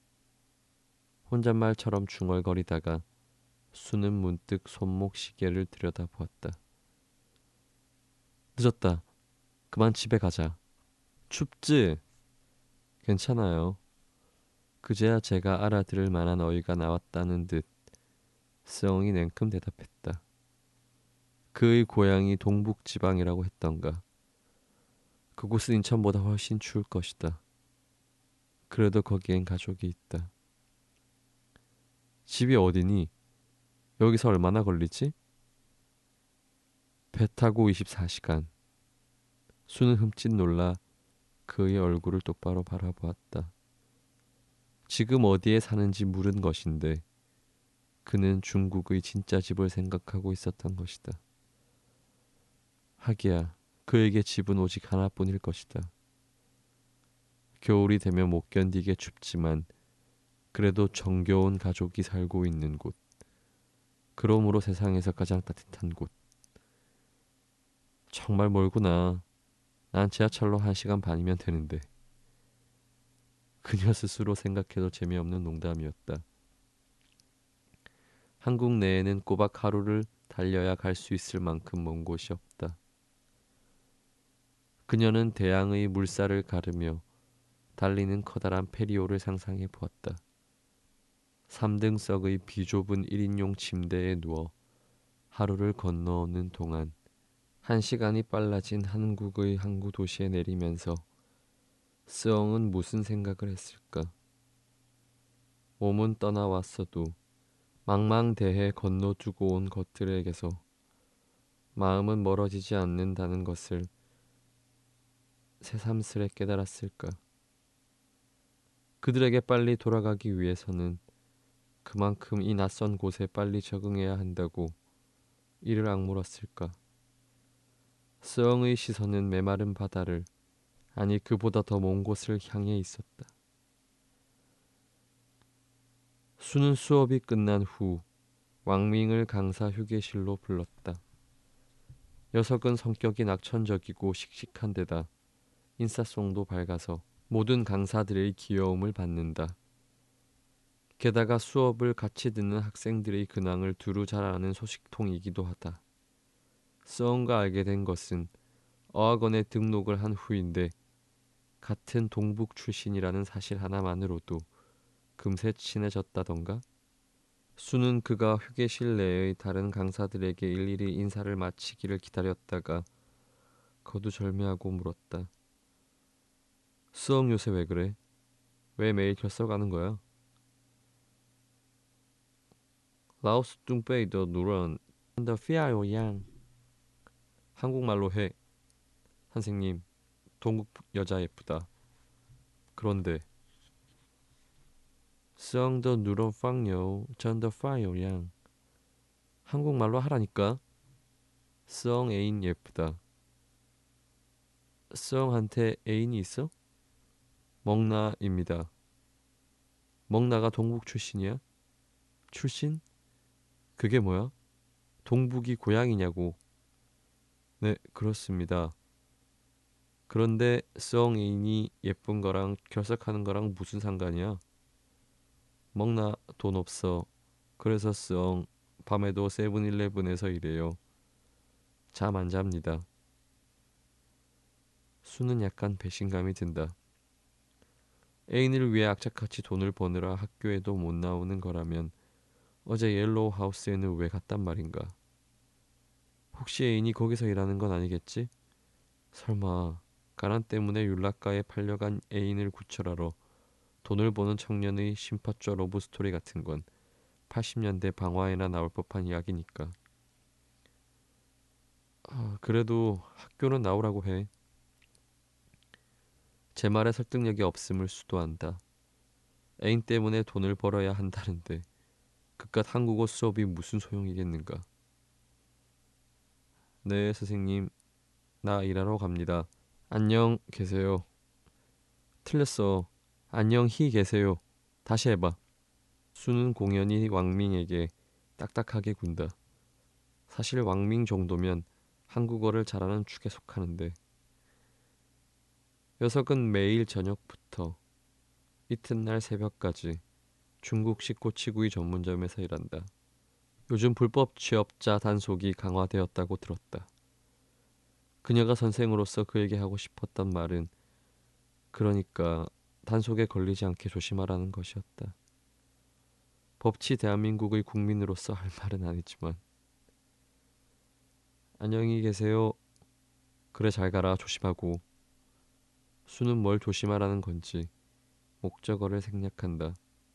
혼잣말처럼 중얼거리다가 수는 문득 손목 시계를 들여다보았다. 늦었다. 그만 집에 가자. 춥지? 괜찮아요. 그제야 제가 알아들을 만한 어이가 나왔다는 듯 스엉이 냉큼 대답했다. 그의 고향이 동북지방이라고 했던가. 그곳은 인천보다 훨씬 추울 것이다. 그래도 거기엔 가족이 있다. 집이 어디니? 여기서 얼마나 걸리지? 배 타고 24시간. 수는 흠칫 놀라 그의 얼굴을 똑바로 바라보았다. 지금 어디에 사는지 물은 것인데 그는 중국의 진짜 집을 생각하고 있었던 것이다. 하기야 그에게 집은 오직 하나뿐일 것이다. 겨울이 되면 못 견디게 춥지만 그래도 정겨운 가족이 살고 있는 곳. 그러므로 세상에서 가장 따뜻한 곳. 정말 멀구나. 난 지하철로 1시간 반이면 되는데. 그녀 스스로 생각해도 재미없는 농담이었다. 한국 내에는 꼬박 하루를 달려야 갈 수 있을 만큼 먼 곳이 없다. 그녀는 대양의 물살을 가르며 달리는 커다란 페리오를 상상해 보았다. 3등석의 비좁은 1인용 침대에 누워 하루를 건너오는 동안 1시간이 빨라진 한국의 항구 도시에 내리면서 스엉은 무슨 생각을 했을까? 몸은 떠나왔어도 망망대해 건너주고 온 것들에게서 마음은 멀어지지 않는다는 것을 새삼스레 깨달았을까? 그들에게 빨리 돌아가기 위해서는 그만큼 이 낯선 곳에 빨리 적응해야 한다고 이를 악물었을까? 스엉의 시선은 메마른 바다를, 아니 그보다 더 먼 곳을 향해 있었다. 수는 수업이 끝난 후 왕밍을 강사 휴게실로 불렀다. 녀석은 성격이 낙천적이고 씩씩한 데다 인사성도 밝아서 모든 강사들의 귀여움을 받는다. 게다가 수업을 같이 듣는 학생들의 근황을 두루 잘 아는 소식통이기도 하다. 스엉과 알게 된 것은 어학원에 등록을 한 후인데 같은 동북 출신이라는 사실 하나만으로도 금세 친해졌다던가. 수는 그가 휴게실 내의 다른 강사들에게 일일이 인사를 마치기를 기다렸다가 거두절미하고 물었다. 수엉 요새 왜 그래? 왜 매일 결석하는 거야? 라오스 뚱베이더 누런 더 피아요 양. 한국말로 해. 선생님, 동국 여자 예쁘다. 그런데 수엉 더 누런 빵요 전더 파요 양. 한국말로 하라니까. 수엉 애인 예쁘다. 수엉한테 애인이 있어? 멍나입니다. 멍나가 동북 출신이야? 출신? 그게 뭐야? 동북이 고향이냐고. 네, 그렇습니다. 그런데 수엉이인이 예쁜 거랑 결석하는 거랑 무슨 상관이야? 멍나 돈 없어. 그래서 수엉 밤에도 세븐일레븐에서 일해요. 잠 안 잡니다. 수는 약간 배신감이 든다. 애인을 위해 악착같이 돈을 버느라 학교에도 못 나오는 거라면 어제 옐로우 하우스에는 왜 갔단 말인가? 혹시 애인이 거기서 일하는 건 아니겠지? 설마 가난 때문에 율락가에 팔려간 애인을 구출하러 돈을 버는 청년의 심파쩌 러브스토리 같은 건 80년대 방화에나 나올 법한 이야기니까. 그래도 학교는 나오라고 해. 제 말에 설득력이 없음을 수도한다. 애인 때문에 돈을 벌어야 한다는데 그깟 한국어 수업이 무슨 소용이겠는가. 네, 선생님. 나 일하러 갑니다. 안녕 계세요. 틀렸어. 안녕히 계세요. 다시 해봐. 수는 공연히 왕밍에게 딱딱하게 군다. 사실 왕밍 정도면 한국어를 잘하는 축에 속하는데 녀석은 매일 저녁부터 이튿날 새벽까지 중국식 꼬치구이 전문점에서 일한다. 요즘 불법 취업자 단속이 강화되었다고 들었다. 그녀가 선생으로서 그에게 하고 싶었던 말은 그러니까 단속에 걸리지 않게 조심하라는 것이었다. 법치 대한민국의 국민으로서 할 말은 아니지만. 안녕히 계세요. 그래 잘 가라. 조심하고. 수는 뭘 조심하라는 건지 목적어를 생략한다.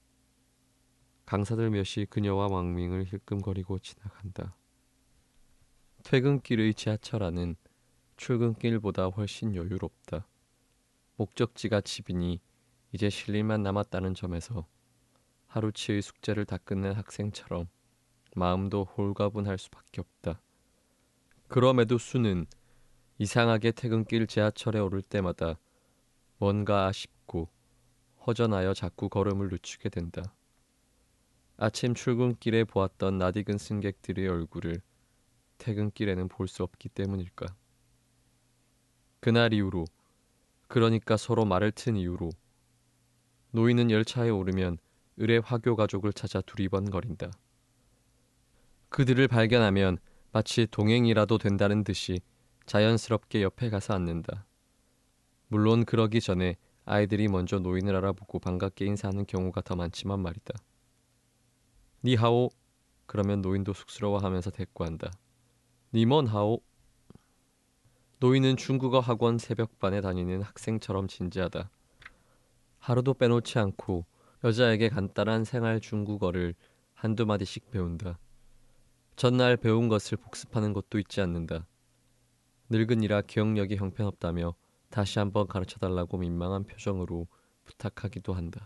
강사들 몇이 그녀와 왕밍을 힐끔거리고 지나간다. 퇴근길의 지하철 안은 출근길보다 훨씬 여유롭다. 목적지가 집이니 이제 쉴 일만 남았다는 점에서 하루치의 숙제를 다 끝낸 학생처럼 마음도 홀가분할 수밖에 없다. 그럼에도 수는 이상하게 퇴근길 지하철에 오를 때마다 뭔가 아쉽고 허전하여 자꾸 걸음을 늦추게 된다. 아침 출근길에 보았던 낯익은 승객들의 얼굴을 퇴근길에는 볼 수 없기 때문일까. 그날 이후로, 그러니까 서로 말을 튼 이후로 노인은 열차에 오르면 을의 화교 가족을 찾아 두리번거린다. 그들을 발견하면 마치 동행이라도 된다는 듯이 자연스럽게 옆에 가서 앉는다. 물론 그러기 전에 아이들이 먼저 노인을 알아보고 반갑게 인사하는 경우가 더 많지만 말이다. 니하오. 그러면 노인도 쑥스러워하면서 대꾸한다. 니먼 하오. 노인은 중국어 학원 새벽반에 다니는 학생처럼 진지하다. 하루도 빼놓지 않고 여자에게 간단한 생활 중국어를 한두 마디씩 배운다. 전날 배운 것을 복습하는 것도 잊지 않는다. 늙은이라 기억력이 형편없다며 다시 한번 가르쳐달라고 민망한 표정으로 부탁하기도 한다.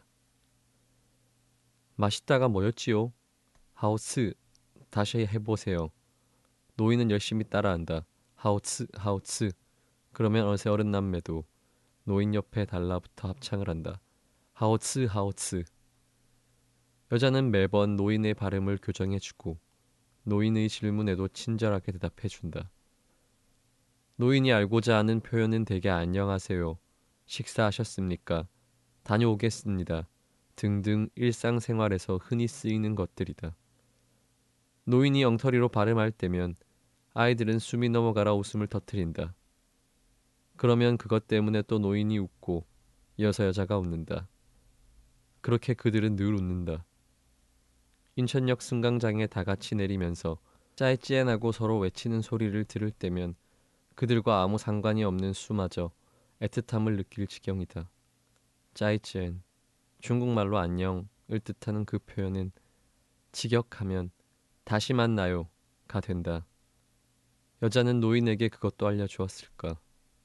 맛있다가 뭐였지요? 하오츠, 다시 해보세요. 노인은 열심히 따라한다. 하오츠, 하오츠. 그러면 어새 어른 남매도 노인 옆에 달라붙어 합창을 한다. 하오츠, 하오츠. 여자는 매번 노인의 발음을 교정해주고 노인의 질문에도 친절하게 대답해준다. 노인이 알고자 하는 표현은 대개 안녕하세요, 식사하셨습니까, 다녀오겠습니다 등등 일상생활에서 흔히 쓰이는 것들이다. 노인이 엉터리로 발음할 때면 아이들은 숨이 넘어가라 웃음을 터뜨린다. 그러면 그것 때문에 또 노인이 웃고 이어서 여자가 웃는다. 그렇게 그들은 늘 웃는다. 인천역 승강장에 다 같이 내리면서 짜이찌엔하고 서로 외치는 소리를 들을 때면 그들과 아무 상관이 없는 수마저 애틋함을 느낄 지경이다. 짜이찌엔, 중국말로 안녕을 뜻하는 그 표현은 직역하면 다시 만나요가 된다. 여자는 노인에게 그것도 알려주었을까.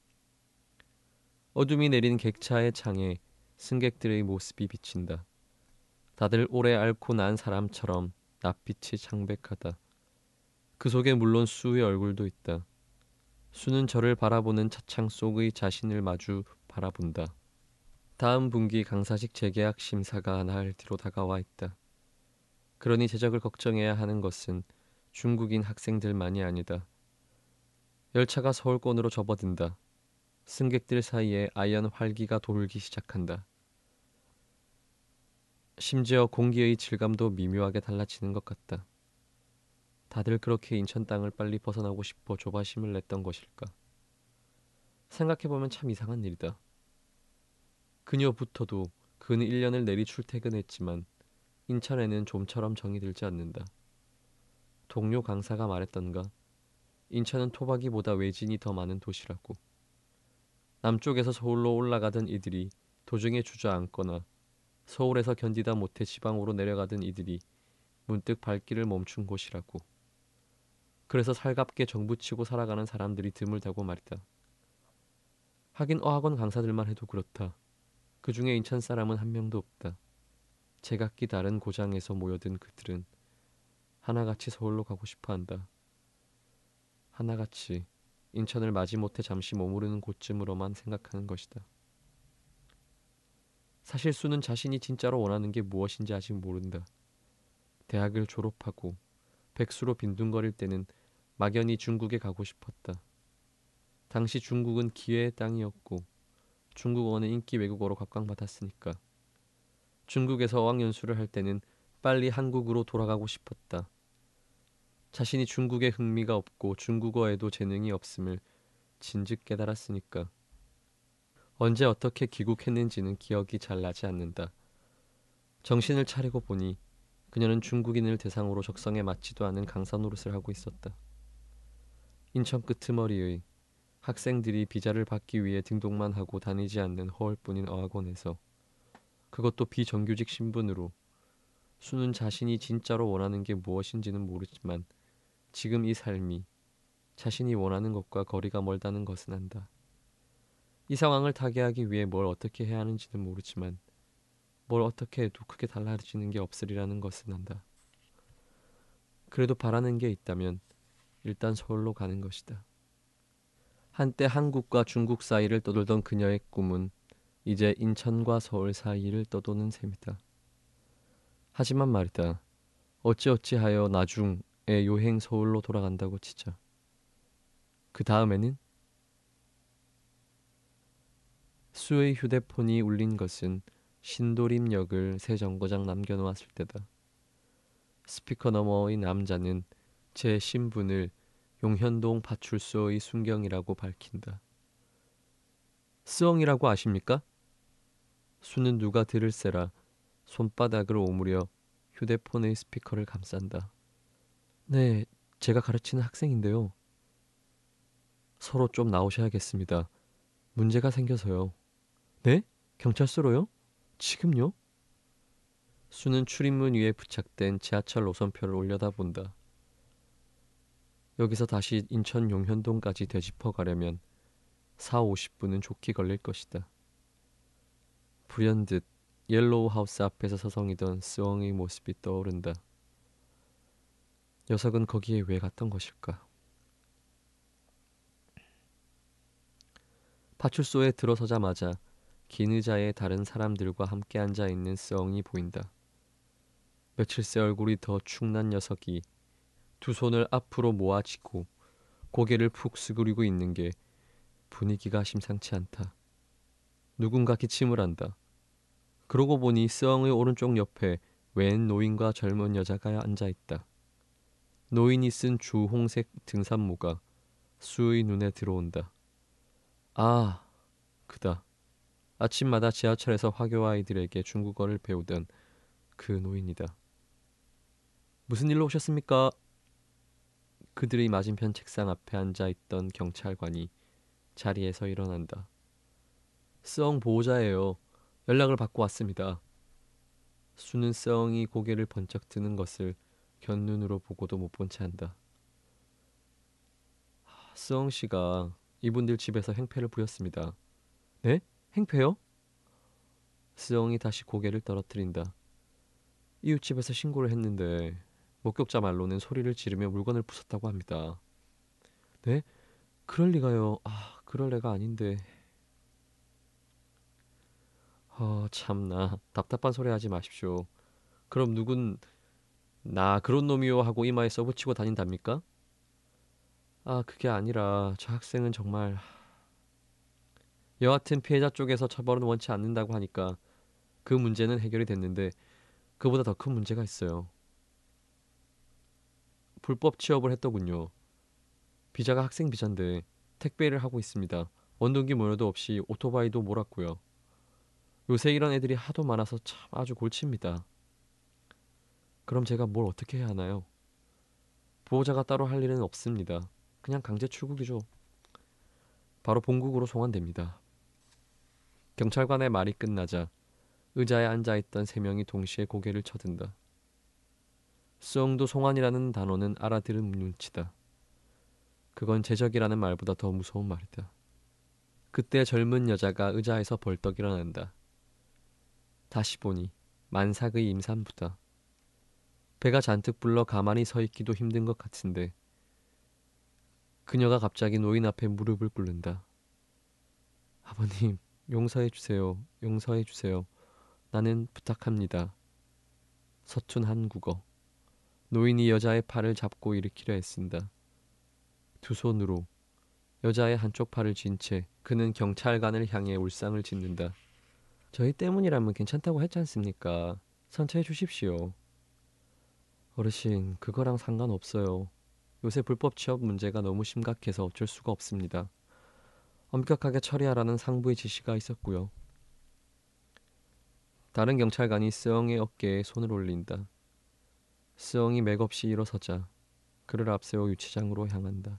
어둠이 내린 객차의 창에 승객들의 모습이 비친다. 다들 오래 앓고 난 사람처럼 낯빛이 창백하다. 그 속에 물론 수의 얼굴도 있다. 수는 저를 바라보는 차창 속의 자신을 마주 바라본다. 다음 분기 강사직 재계약 심사가 나흘 뒤로 다가와 있다. 그러니 재적을 걱정해야 하는 것은 중국인 학생들만이 아니다. 열차가 서울권으로 접어든다. 승객들 사이에 아연 활기가 돌기 시작한다. 심지어 공기의 질감도 미묘하게 달라지는 것 같다. 다들 그렇게 인천 땅을 빨리 벗어나고 싶어 조바심을 냈던 것일까? 생각해보면 참 이상한 일이다. 그녀부터도 그는 1년을 내리 출퇴근했지만 인천에는 좀처럼 정이 들지 않는다. 동료 강사가 말했던가? 인천은 토박이보다 외진이 더 많은 도시라고. 남쪽에서 서울로 올라가던 이들이 도중에 주저앉거나 서울에서 견디다 못해 지방으로 내려가던 이들이 문득 발길을 멈춘 곳이라고. 그래서 살갑게 정부치고 살아가는 사람들이 드물다고 말이다. 하긴 어학원 강사들만 해도 그렇다. 그 중에 인천 사람은 한 명도 없다. 제각기 다른 고장에서 모여든 그들은 하나같이 서울로 가고 싶어한다. 하나같이 인천을 마지못해 잠시 머무르는 곳쯤으로만 생각하는 것이다. 사실 수는 자신이 진짜로 원하는 게 무엇인지 아직 모른다. 대학을 졸업하고 백수로 빈둥거릴 때는 막연히 중국에 가고 싶었다. 당시 중국은 기회의 땅이었고 중국어는 인기 외국어로 각광받았으니까. 중국에서 어학연수를 할 때는 빨리 한국으로 돌아가고 싶었다. 자신이 중국에 흥미가 없고 중국어에도 재능이 없음을 진즉 깨달았으니까. 언제 어떻게 귀국했는지는 기억이 잘 나지 않는다. 정신을 차리고 보니 그녀는 중국인을 대상으로 적성에 맞지도 않은 강사 노릇을 하고 있었다. 인천 끄트머리의 학생들이 비자를 받기 위해 등록만 하고 다니지 않는 허울뿐인 어학원에서, 그것도 비정규직 신분으로, 수는 자신이 진짜로 원하는 게 무엇인지는 모르지만 지금 이 삶이 자신이 원하는 것과 거리가 멀다는 것은 안다. 이 상황을 타개하기 위해 뭘 어떻게 해야 하는지는 모르지만 뭘 어떻게 해도 크게 달라지는 게 없으리라는 것은 안다. 그래도 바라는 게 있다면 일단 서울로 가는 것이다. 한때 한국과 중국 사이를 떠돌던 그녀의 꿈은 이제 인천과 서울 사이를 떠도는 셈이다. 하지만 말이다. 어찌어찌하여 나중에 요행 서울로 돌아간다고 치자. 그 다음에는? 수의 휴대폰이 울린 것은 신도림역을 새 정거장 남겨놓았을 때다. 스피커 너머의 남자는 제 신분을 용현동 파출소의 순경이라고 밝힌다. 스엉이라고 아십니까? 수는 누가 들을세라 손바닥을 오므려 휴대폰의 스피커를 감싼다. 네, 제가 가르치는 학생인데요. 서로 좀 나오셔야겠습니다. 문제가 생겨서요. 네? 경찰서로요? 지금요? 수는 출입문 위에 부착된 지하철 노선표를 올려다본다. 여기서 다시 인천 용현동까지 되짚어 가려면 4, 50분은 좋게 걸릴 것이다. 불현듯 옐로우 하우스 앞에서 서성이던 스엉의 모습이 떠오른다. 녀석은 거기에 왜 갔던 것일까? 파출소에 들어서자마자 긴 의자에 다른 사람들과 함께 앉아있는 스엉이 보인다. 며칠 새 얼굴이 더 축난 녀석이 두 손을 앞으로 모아쥐고 고개를 푹 숙이고 있는 게 분위기가 심상치 않다. 누군가 기침을 한다. 그러고 보니 스엉의 오른쪽 옆에 웬 노인과 젊은 여자가 앉아있다. 노인이 쓴 주홍색 등산모가 수의 눈에 들어온다. 아, 그다. 아침마다 지하철에서 화교 아이들에게 중국어를 배우던 그 노인이다. 무슨 일로 오셨습니까? 그들의 맞은편 책상 앞에 앉아있던 경찰관이 자리에서 일어난다. 스엉 보호자예요. 연락을 받고 왔습니다. 수는 스엉이 고개를 번쩍 드는 것을 견눈으로 보고도 못 본 채 한다. 스엉 씨가 이분들 집에서 행패를 부렸습니다. 네? 행패요? 스엉이 다시 고개를 떨어뜨린다. 이웃집에서 신고를 했는데 목격자 말로는 소리를 지르며 물건을 부쉈다고 합니다. 네? 그럴 리가요. 그럴 애가 아닌데. 참나. 답답한 소리 하지 마십시오. 그럼 누군 나 그런 놈이요 하고 이마에 써붙이고 다닌답니까? 그게 아니라 저 학생은 정말 여하튼 피해자 쪽에서 처벌은 원치 않는다고 하니까 그 문제는 해결이 됐는데 그보다 더 큰 문제가 있어요. 불법 취업을 했더군요. 비자가 학생 비자인데 택배를 하고 있습니다. 원동기 모여도 없이 오토바이도 몰았고요. 요새 이런 애들이 하도 많아서 참 아주 골칩니다. 그럼 제가 뭘 어떻게 해야 하나요? 보호자가 따로 할 일은 없습니다. 그냥 강제 출국이죠. 바로 본국으로 송환됩니다. 경찰관의 말이 끝나자 의자에 앉아있던 세 명이 동시에 고개를 쳐든다. 수영도 송환이라는 단어는 알아들은 눈치다. 그건 제적이라는 말보다 더 무서운 말이다. 그때 젊은 여자가 의자에서 벌떡 일어난다. 다시 보니 만삭의 임산부다. 배가 잔뜩 불러 가만히 서 있기도 힘든 것 같은데 그녀가 갑자기 노인 앞에 무릎을 꿇는다. 아버님, 용서해 주세요. 용서해 주세요. 나는 부탁합니다. 서툰 한국어. 노인이 여자의 팔을 잡고 일으키려 애쓴다. 두 손으로 여자의 한쪽 팔을 쥔 채 그는 경찰관을 향해 울상을 짓는다. 저희 때문이라면 괜찮다고 했지 않습니까? 선처해 주십시오. 어르신, 그거랑 상관없어요. 요새 불법 취업 문제가 너무 심각해서 어쩔 수가 없습니다. 엄격하게 처리하라는 상부의 지시가 있었고요. 다른 경찰관이 스엉의 어깨에 손을 올린다. 스엉이 맥없이 일어서자 그를 앞세워 유치장으로 향한다.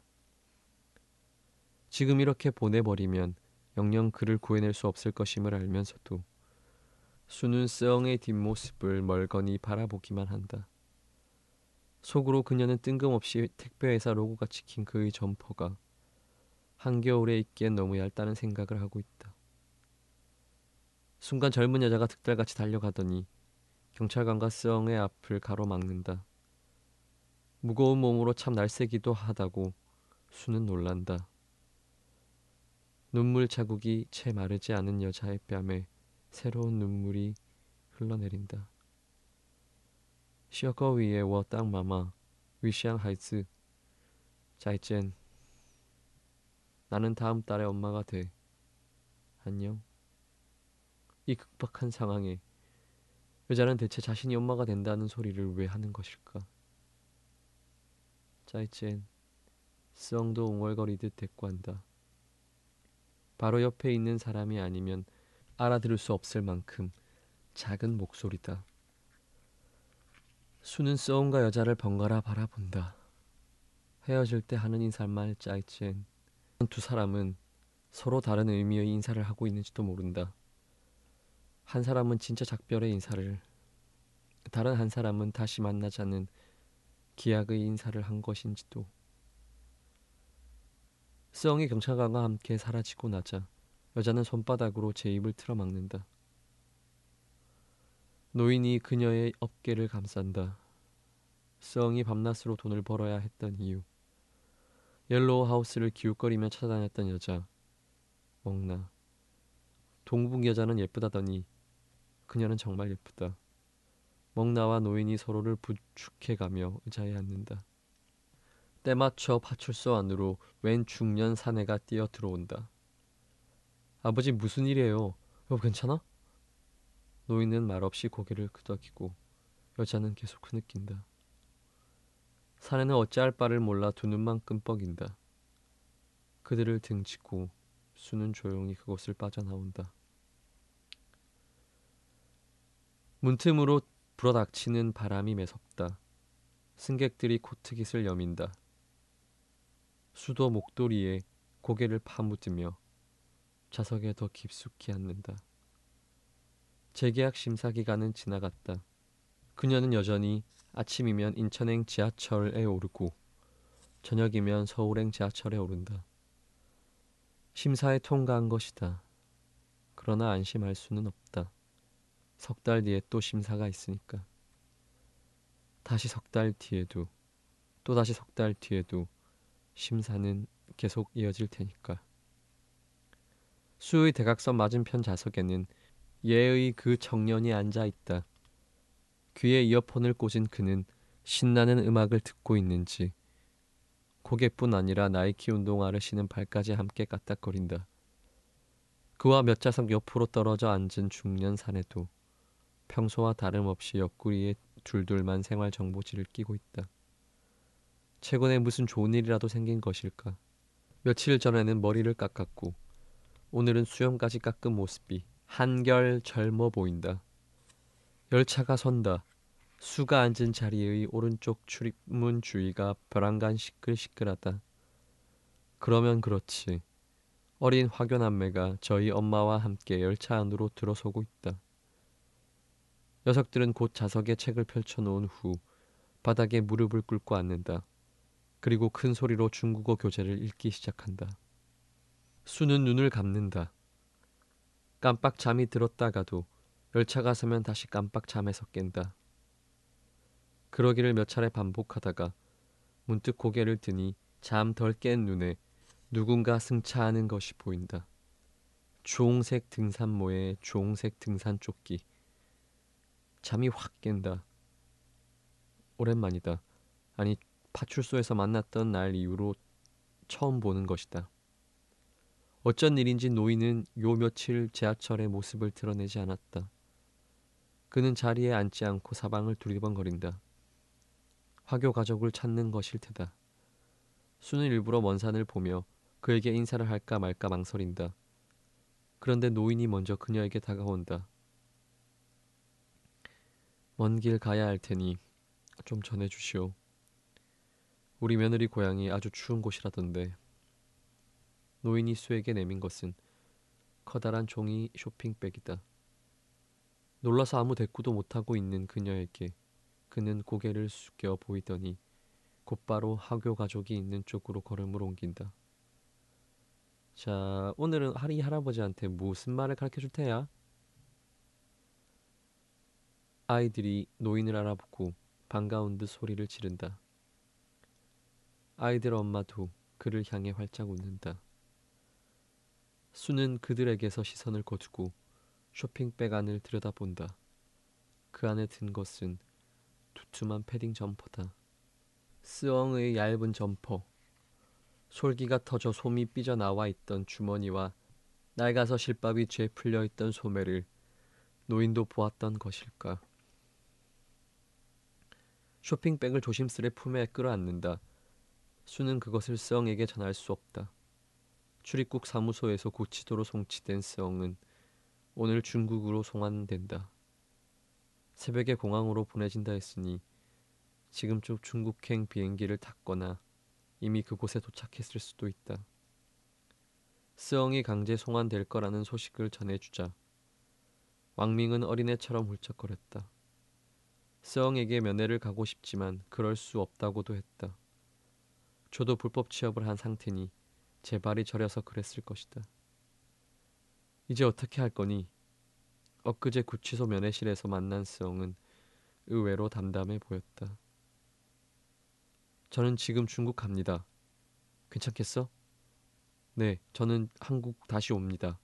지금 이렇게 보내버리면 영영 그를 구해낼 수 없을 것임을 알면서도 수는 스엉의 뒷모습을 멀거니 바라보기만 한다. 속으로 그녀는 뜬금없이 택배회사 로고가 찍힌 그의 점퍼가 한겨울에 입기엔 너무 얇다는 생각을 하고 있다. 순간 젊은 여자가 득달같이 달려가더니 경찰관과 스엉의 앞을 가로막는다. 무거운 몸으로 참 날쌔기도 하다고 수는 놀란다. 눈물 자국이 채 마르지 않은 여자의 뺨에 새로운 눈물이 흘러내린다. 学个위에 워땅 마마 위시앙 하이츠 자이젠 나는 다음 달에 엄마가 돼. 안녕. 이 급박한 상황에 여자는 대체 자신이 엄마가 된다는 소리를 왜 하는 것일까? 짜이젠 스엉도 웅얼거리듯 대꾸한다. 바로 옆에 있는 사람이 아니면 알아들을 수 없을 만큼 작은 목소리다. 수는 스엉과 여자를 번갈아 바라본다. 헤어질 때 하는 인사말 짜이젠 두 사람은 서로 다른 의미의 인사를 하고 있는지도 모른다. 한 사람은 진짜 작별의 인사를, 다른 한 사람은 다시 만나자는 기약의 인사를 한 것인지도. 스엉이 경찰관과 함께 사라지고 나자 여자는 손바닥으로 제 입을 틀어막는다. 노인이 그녀의 어깨를 감싼다. 스엉이 밤낮으로 돈을 벌어야 했던 이유. 옐로우 하우스를 기웃거리며 찾아다녔던 여자. 먹나. 동북 여자는 예쁘다더니 그녀는 정말 예쁘다. 먹나와 노인이 서로를 부축해가며 의자에 앉는다. 때맞춰 파출소 안으로 웬 중년 사내가 뛰어 들어온다. 아버지 무슨 일이에요? 여보 괜찮아? 노인은 말없이 고개를 끄덕이고 여자는 계속 흐느낀다. 사내는 어찌할 바를 몰라 두 눈만 끔뻑인다. 그들을 등지고 수는 조용히 그곳을 빠져나온다. 문틈으로 불어닥치는 바람이 매섭다. 승객들이 코트깃을 여민다. 수도 목도리에 고개를 파묻으며 좌석에 더 깊숙이 앉는다. 재계약 심사 기간은 지나갔다. 그녀는 여전히 아침이면 인천행 지하철에 오르고 저녁이면 서울행 지하철에 오른다. 심사에 통과한 것이다. 그러나 안심할 수는 없다. 석 달 뒤에 또 심사가 있으니까. 다시 석 달 뒤에도 또 다시 석 달 뒤에도 심사는 계속 이어질 테니까. 수의 대각선 맞은편 좌석에는 예의 그 청년이 앉아 있다. 귀에 이어폰을 꽂은 그는 신나는 음악을 듣고 있는지 고개뿐 아니라 나이키 운동화를 신은 발까지 함께 까딱거린다. 그와 몇 좌석 옆으로 떨어져 앉은 중년 사내도 평소와 다름없이 옆구리에 둘둘만 생활정보지를 끼고 있다. 최근에 무슨 좋은 일이라도 생긴 것일까? 며칠 전에는 머리를 깎았고 오늘은 수염까지 깎은 모습이 한결 젊어 보인다. 열차가 선다. 수가 앉은 자리의 오른쪽 출입문 주위가 벼랑간 시끌시끌하다. 그러면 그렇지. 어린 화교남매가 저희 엄마와 함께 열차 안으로 들어서고 있다. 녀석들은 곧 좌석에 책을 펼쳐놓은 후 바닥에 무릎을 꿇고 앉는다. 그리고 큰 소리로 중국어 교재를 읽기 시작한다. 수는 눈을 감는다. 깜빡 잠이 들었다가도 열차가 서면 다시 깜빡 잠에서 깬다. 그러기를 몇 차례 반복하다가 문득 고개를 드니 잠 덜 깬 눈에 누군가 승차하는 것이 보인다. 주홍색 등산모에 주홍색 등산조끼. 잠이 확 깬다. 오랜만이다. 아니 파출소에서 만났던 날 이후로 처음 보는 것이다. 어쩐 일인지 노인은 요 며칠 지하철의 모습을 드러내지 않았다. 그는 자리에 앉지 않고 사방을 두리번거린다. 화교 가족을 찾는 것일 테다. 수는 일부러 먼 산을 보며 그에게 인사를 할까 말까 망설인다. 그런데 노인이 먼저 그녀에게 다가온다. 먼 길 가야 할 테니 좀 전해주시오. 우리 며느리 고향이 아주 추운 곳이라던데. 노인이 수에게 내민 것은 커다란 종이 쇼핑백이다. 놀라서 아무 대꾸도 못하고 있는 그녀에게 그는 고개를 숙여 보이더니 곧바로 하교 가족이 있는 쪽으로 걸음을 옮긴다. 자, 오늘은 하리 할아버지한테 무슨 말을 가르쳐 줄 테야? 아이들이 노인을 알아보고 반가운 듯 소리를 지른다. 아이들 엄마도 그를 향해 활짝 웃는다. 수는 그들에게서 시선을 거두고 쇼핑백 안을 들여다본다. 그 안에 든 것은 두툼한 패딩 점퍼다. 스엉의 얇은 점퍼, 솔기가 터져 솜이 삐져나와 있던 주머니와 낡아서 실밥이 뒤에 풀려있던 소매를 노인도 보았던 것일까. 쇼핑백을 조심스레 품에 끌어안는다. 수는 그것을 스엉에게 전할 수 없다. 출입국 사무소에서 고치도로 송치된 스엉은 오늘 중국으로 송환된다. 새벽에 공항으로 보내진다 했으니 지금쯤 중국행 비행기를 탔거나 이미 그곳에 도착했을 수도 있다. 스엉이 강제 송환될 거라는 소식을 전해주자 왕밍은 어린애처럼 훌쩍거렸다. 스엉에게 면회를 가고 싶지만 그럴 수 없다고도 했다. 저도 불법 취업을 한 상태니 제 발이 저려서 그랬을 것이다. 이제 어떻게 할 거니? 엊그제 구치소 면회실에서 만난 스엉은 의외로 담담해 보였다. 저는 지금 중국 갑니다. 괜찮겠어? 네, 저는 한국 다시 옵니다.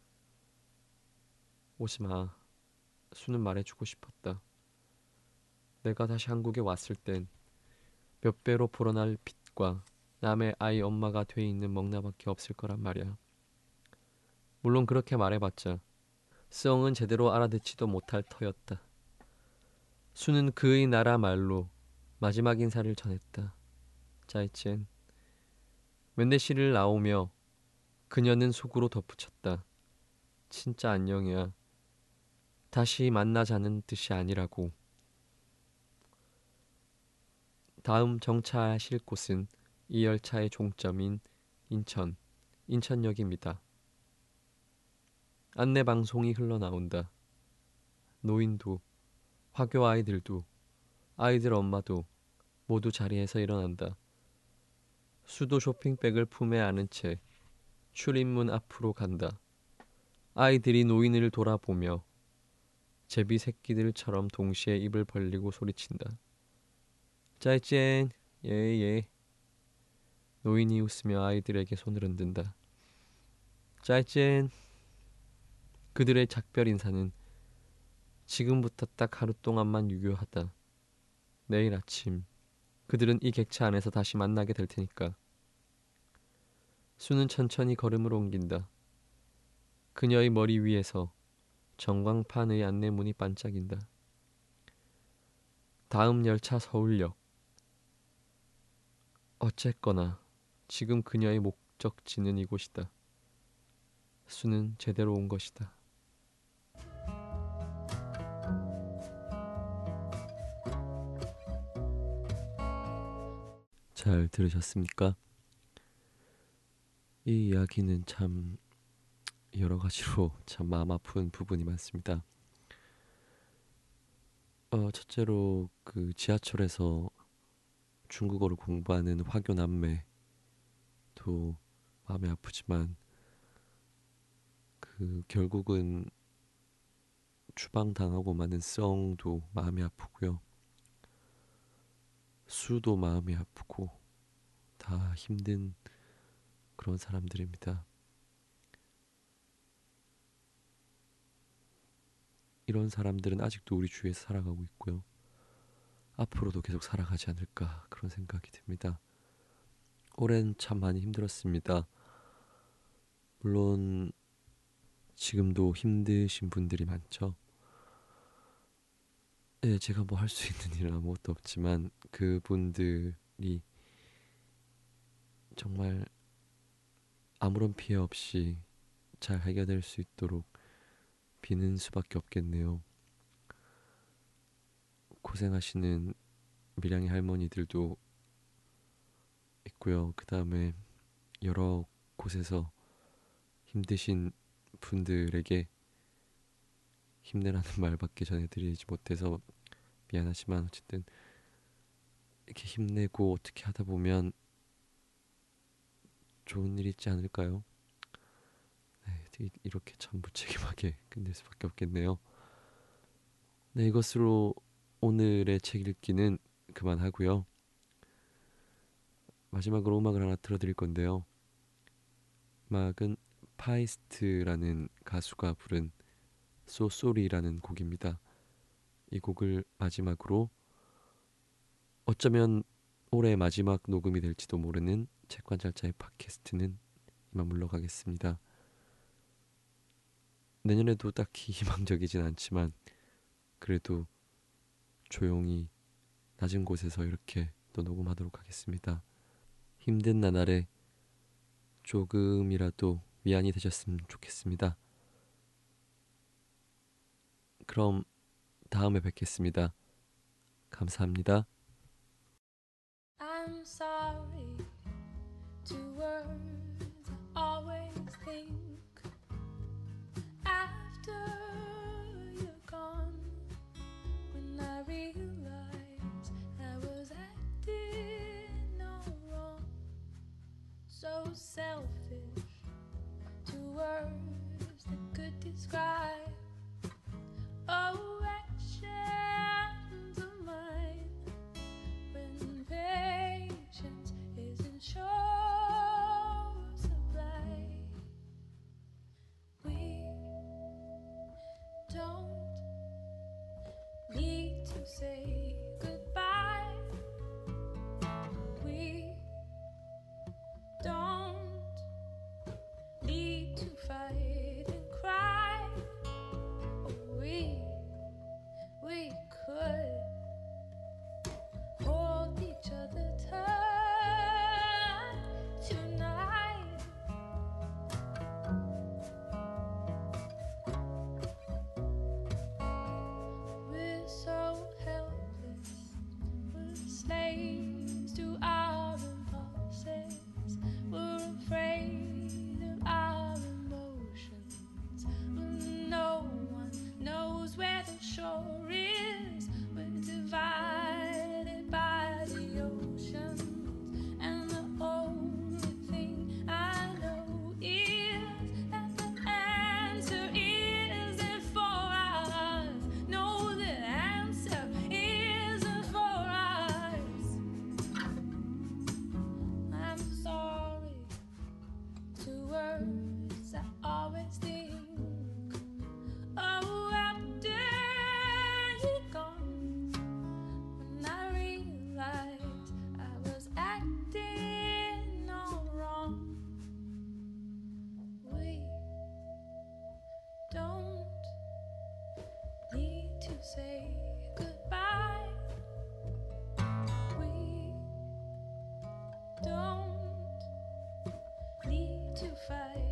오지 마. 수는 말해주고 싶었다. 내가 다시 한국에 왔을 땐 몇 배로 불어날 빚과 남의 아이 엄마가 돼 있는 먹나밖에 없을 거란 말이야. 물론 그렇게 말해봤자 스엉은 제대로 알아듣지도 못할 터였다. 수는 그의 나라 말로 마지막 인사를 전했다. 짜이첸. 웬내시를 나오며 그녀는 속으로 덧붙였다. 진짜 안녕이야. 다시 만나자는 뜻이 아니라고. 다음 정차하실 곳은 이 열차의 종점인 인천역입니다. 안내방송이 흘러나온다. 노인도, 화교 아이들도, 아이들 엄마도 모두 자리에서 일어난다. 수도 쇼핑백을 품에 안은 채 출입문 앞으로 간다. 아이들이 노인을 돌아보며 제비 새끼들처럼 동시에 입을 벌리고 소리친다. 짜이젠, 예예. 노인이 웃으며 아이들에게 손을 흔든다. 짜이젠. 그들의 작별 인사는 지금부터 딱 하루 동안만 유효하다. 내일 아침 그들은 이 객차 안에서 다시 만나게 될 테니까. 수는 천천히 걸음을 옮긴다. 그녀의 머리 위에서 전광판의 안내문이 반짝인다. 다음 열차 서울역. 어쨌거나 지금 그녀의 목적지는 이곳이다. 수는 제대로 온 것이다. 잘 들으셨습니까? 이 이야기는 참 여러 가지로 참 마음 아픈 부분이 많습니다. 첫째로 그 지하철에서 중국어를 공부하는 화교 남매도 마음이 아프지만 그 결국은 추방당하고 마는 썽도 마음이 아프고요. 수도 마음이 아프고 다 힘든 그런 사람들입니다. 이런 사람들은 아직도 우리 주위에서 살아가고 있고요. 앞으로도 계속 살아가지 않을까 그런 생각이 듭니다. 올해는 참 많이 힘들었습니다. 물론 지금도 힘드신 분들이 많죠. 네, 제가 뭐 할 수 있는 일은 아무것도 없지만 그분들이 정말 아무런 피해 없이 잘 해결될 수 있도록 비는 수밖에 없겠네요. 고생하시는 밀양의 할머니들도 있고요. 그 다음에 여러 곳에서 힘드신 분들에게 힘내라는 말밖에 전해드리지 못해서 미안하지만 어쨌든 이렇게 힘내고 어떻게 하다 보면 좋은 일이 있지 않을까요? 네, 이렇게 참 무책임하게 끝낼 수밖에 없겠네요. 네, 이것으로 오늘의 책 읽기는 그만하고요. 마지막으로 음악을 하나 틀어드릴 건데요. 음악은 파이스트라는 가수가 부른 So Sorry라는 곡입니다. 이 곡을 마지막으로 어쩌면 올해 마지막 녹음이 될지도 모르는 책관찰자의 팟캐스트는 이만 물러가겠습니다. 내년에도 딱히 희망적이진 않지만 그래도 조용히 낮은 곳에서 이렇게 또 녹음하도록 하겠습니다. 힘든 나날에 조금이라도 위안이 되셨으면 좋겠습니다. 그럼 다음에 뵙겠습니다. 감사합니다. I'm sorry to words I always think to fight.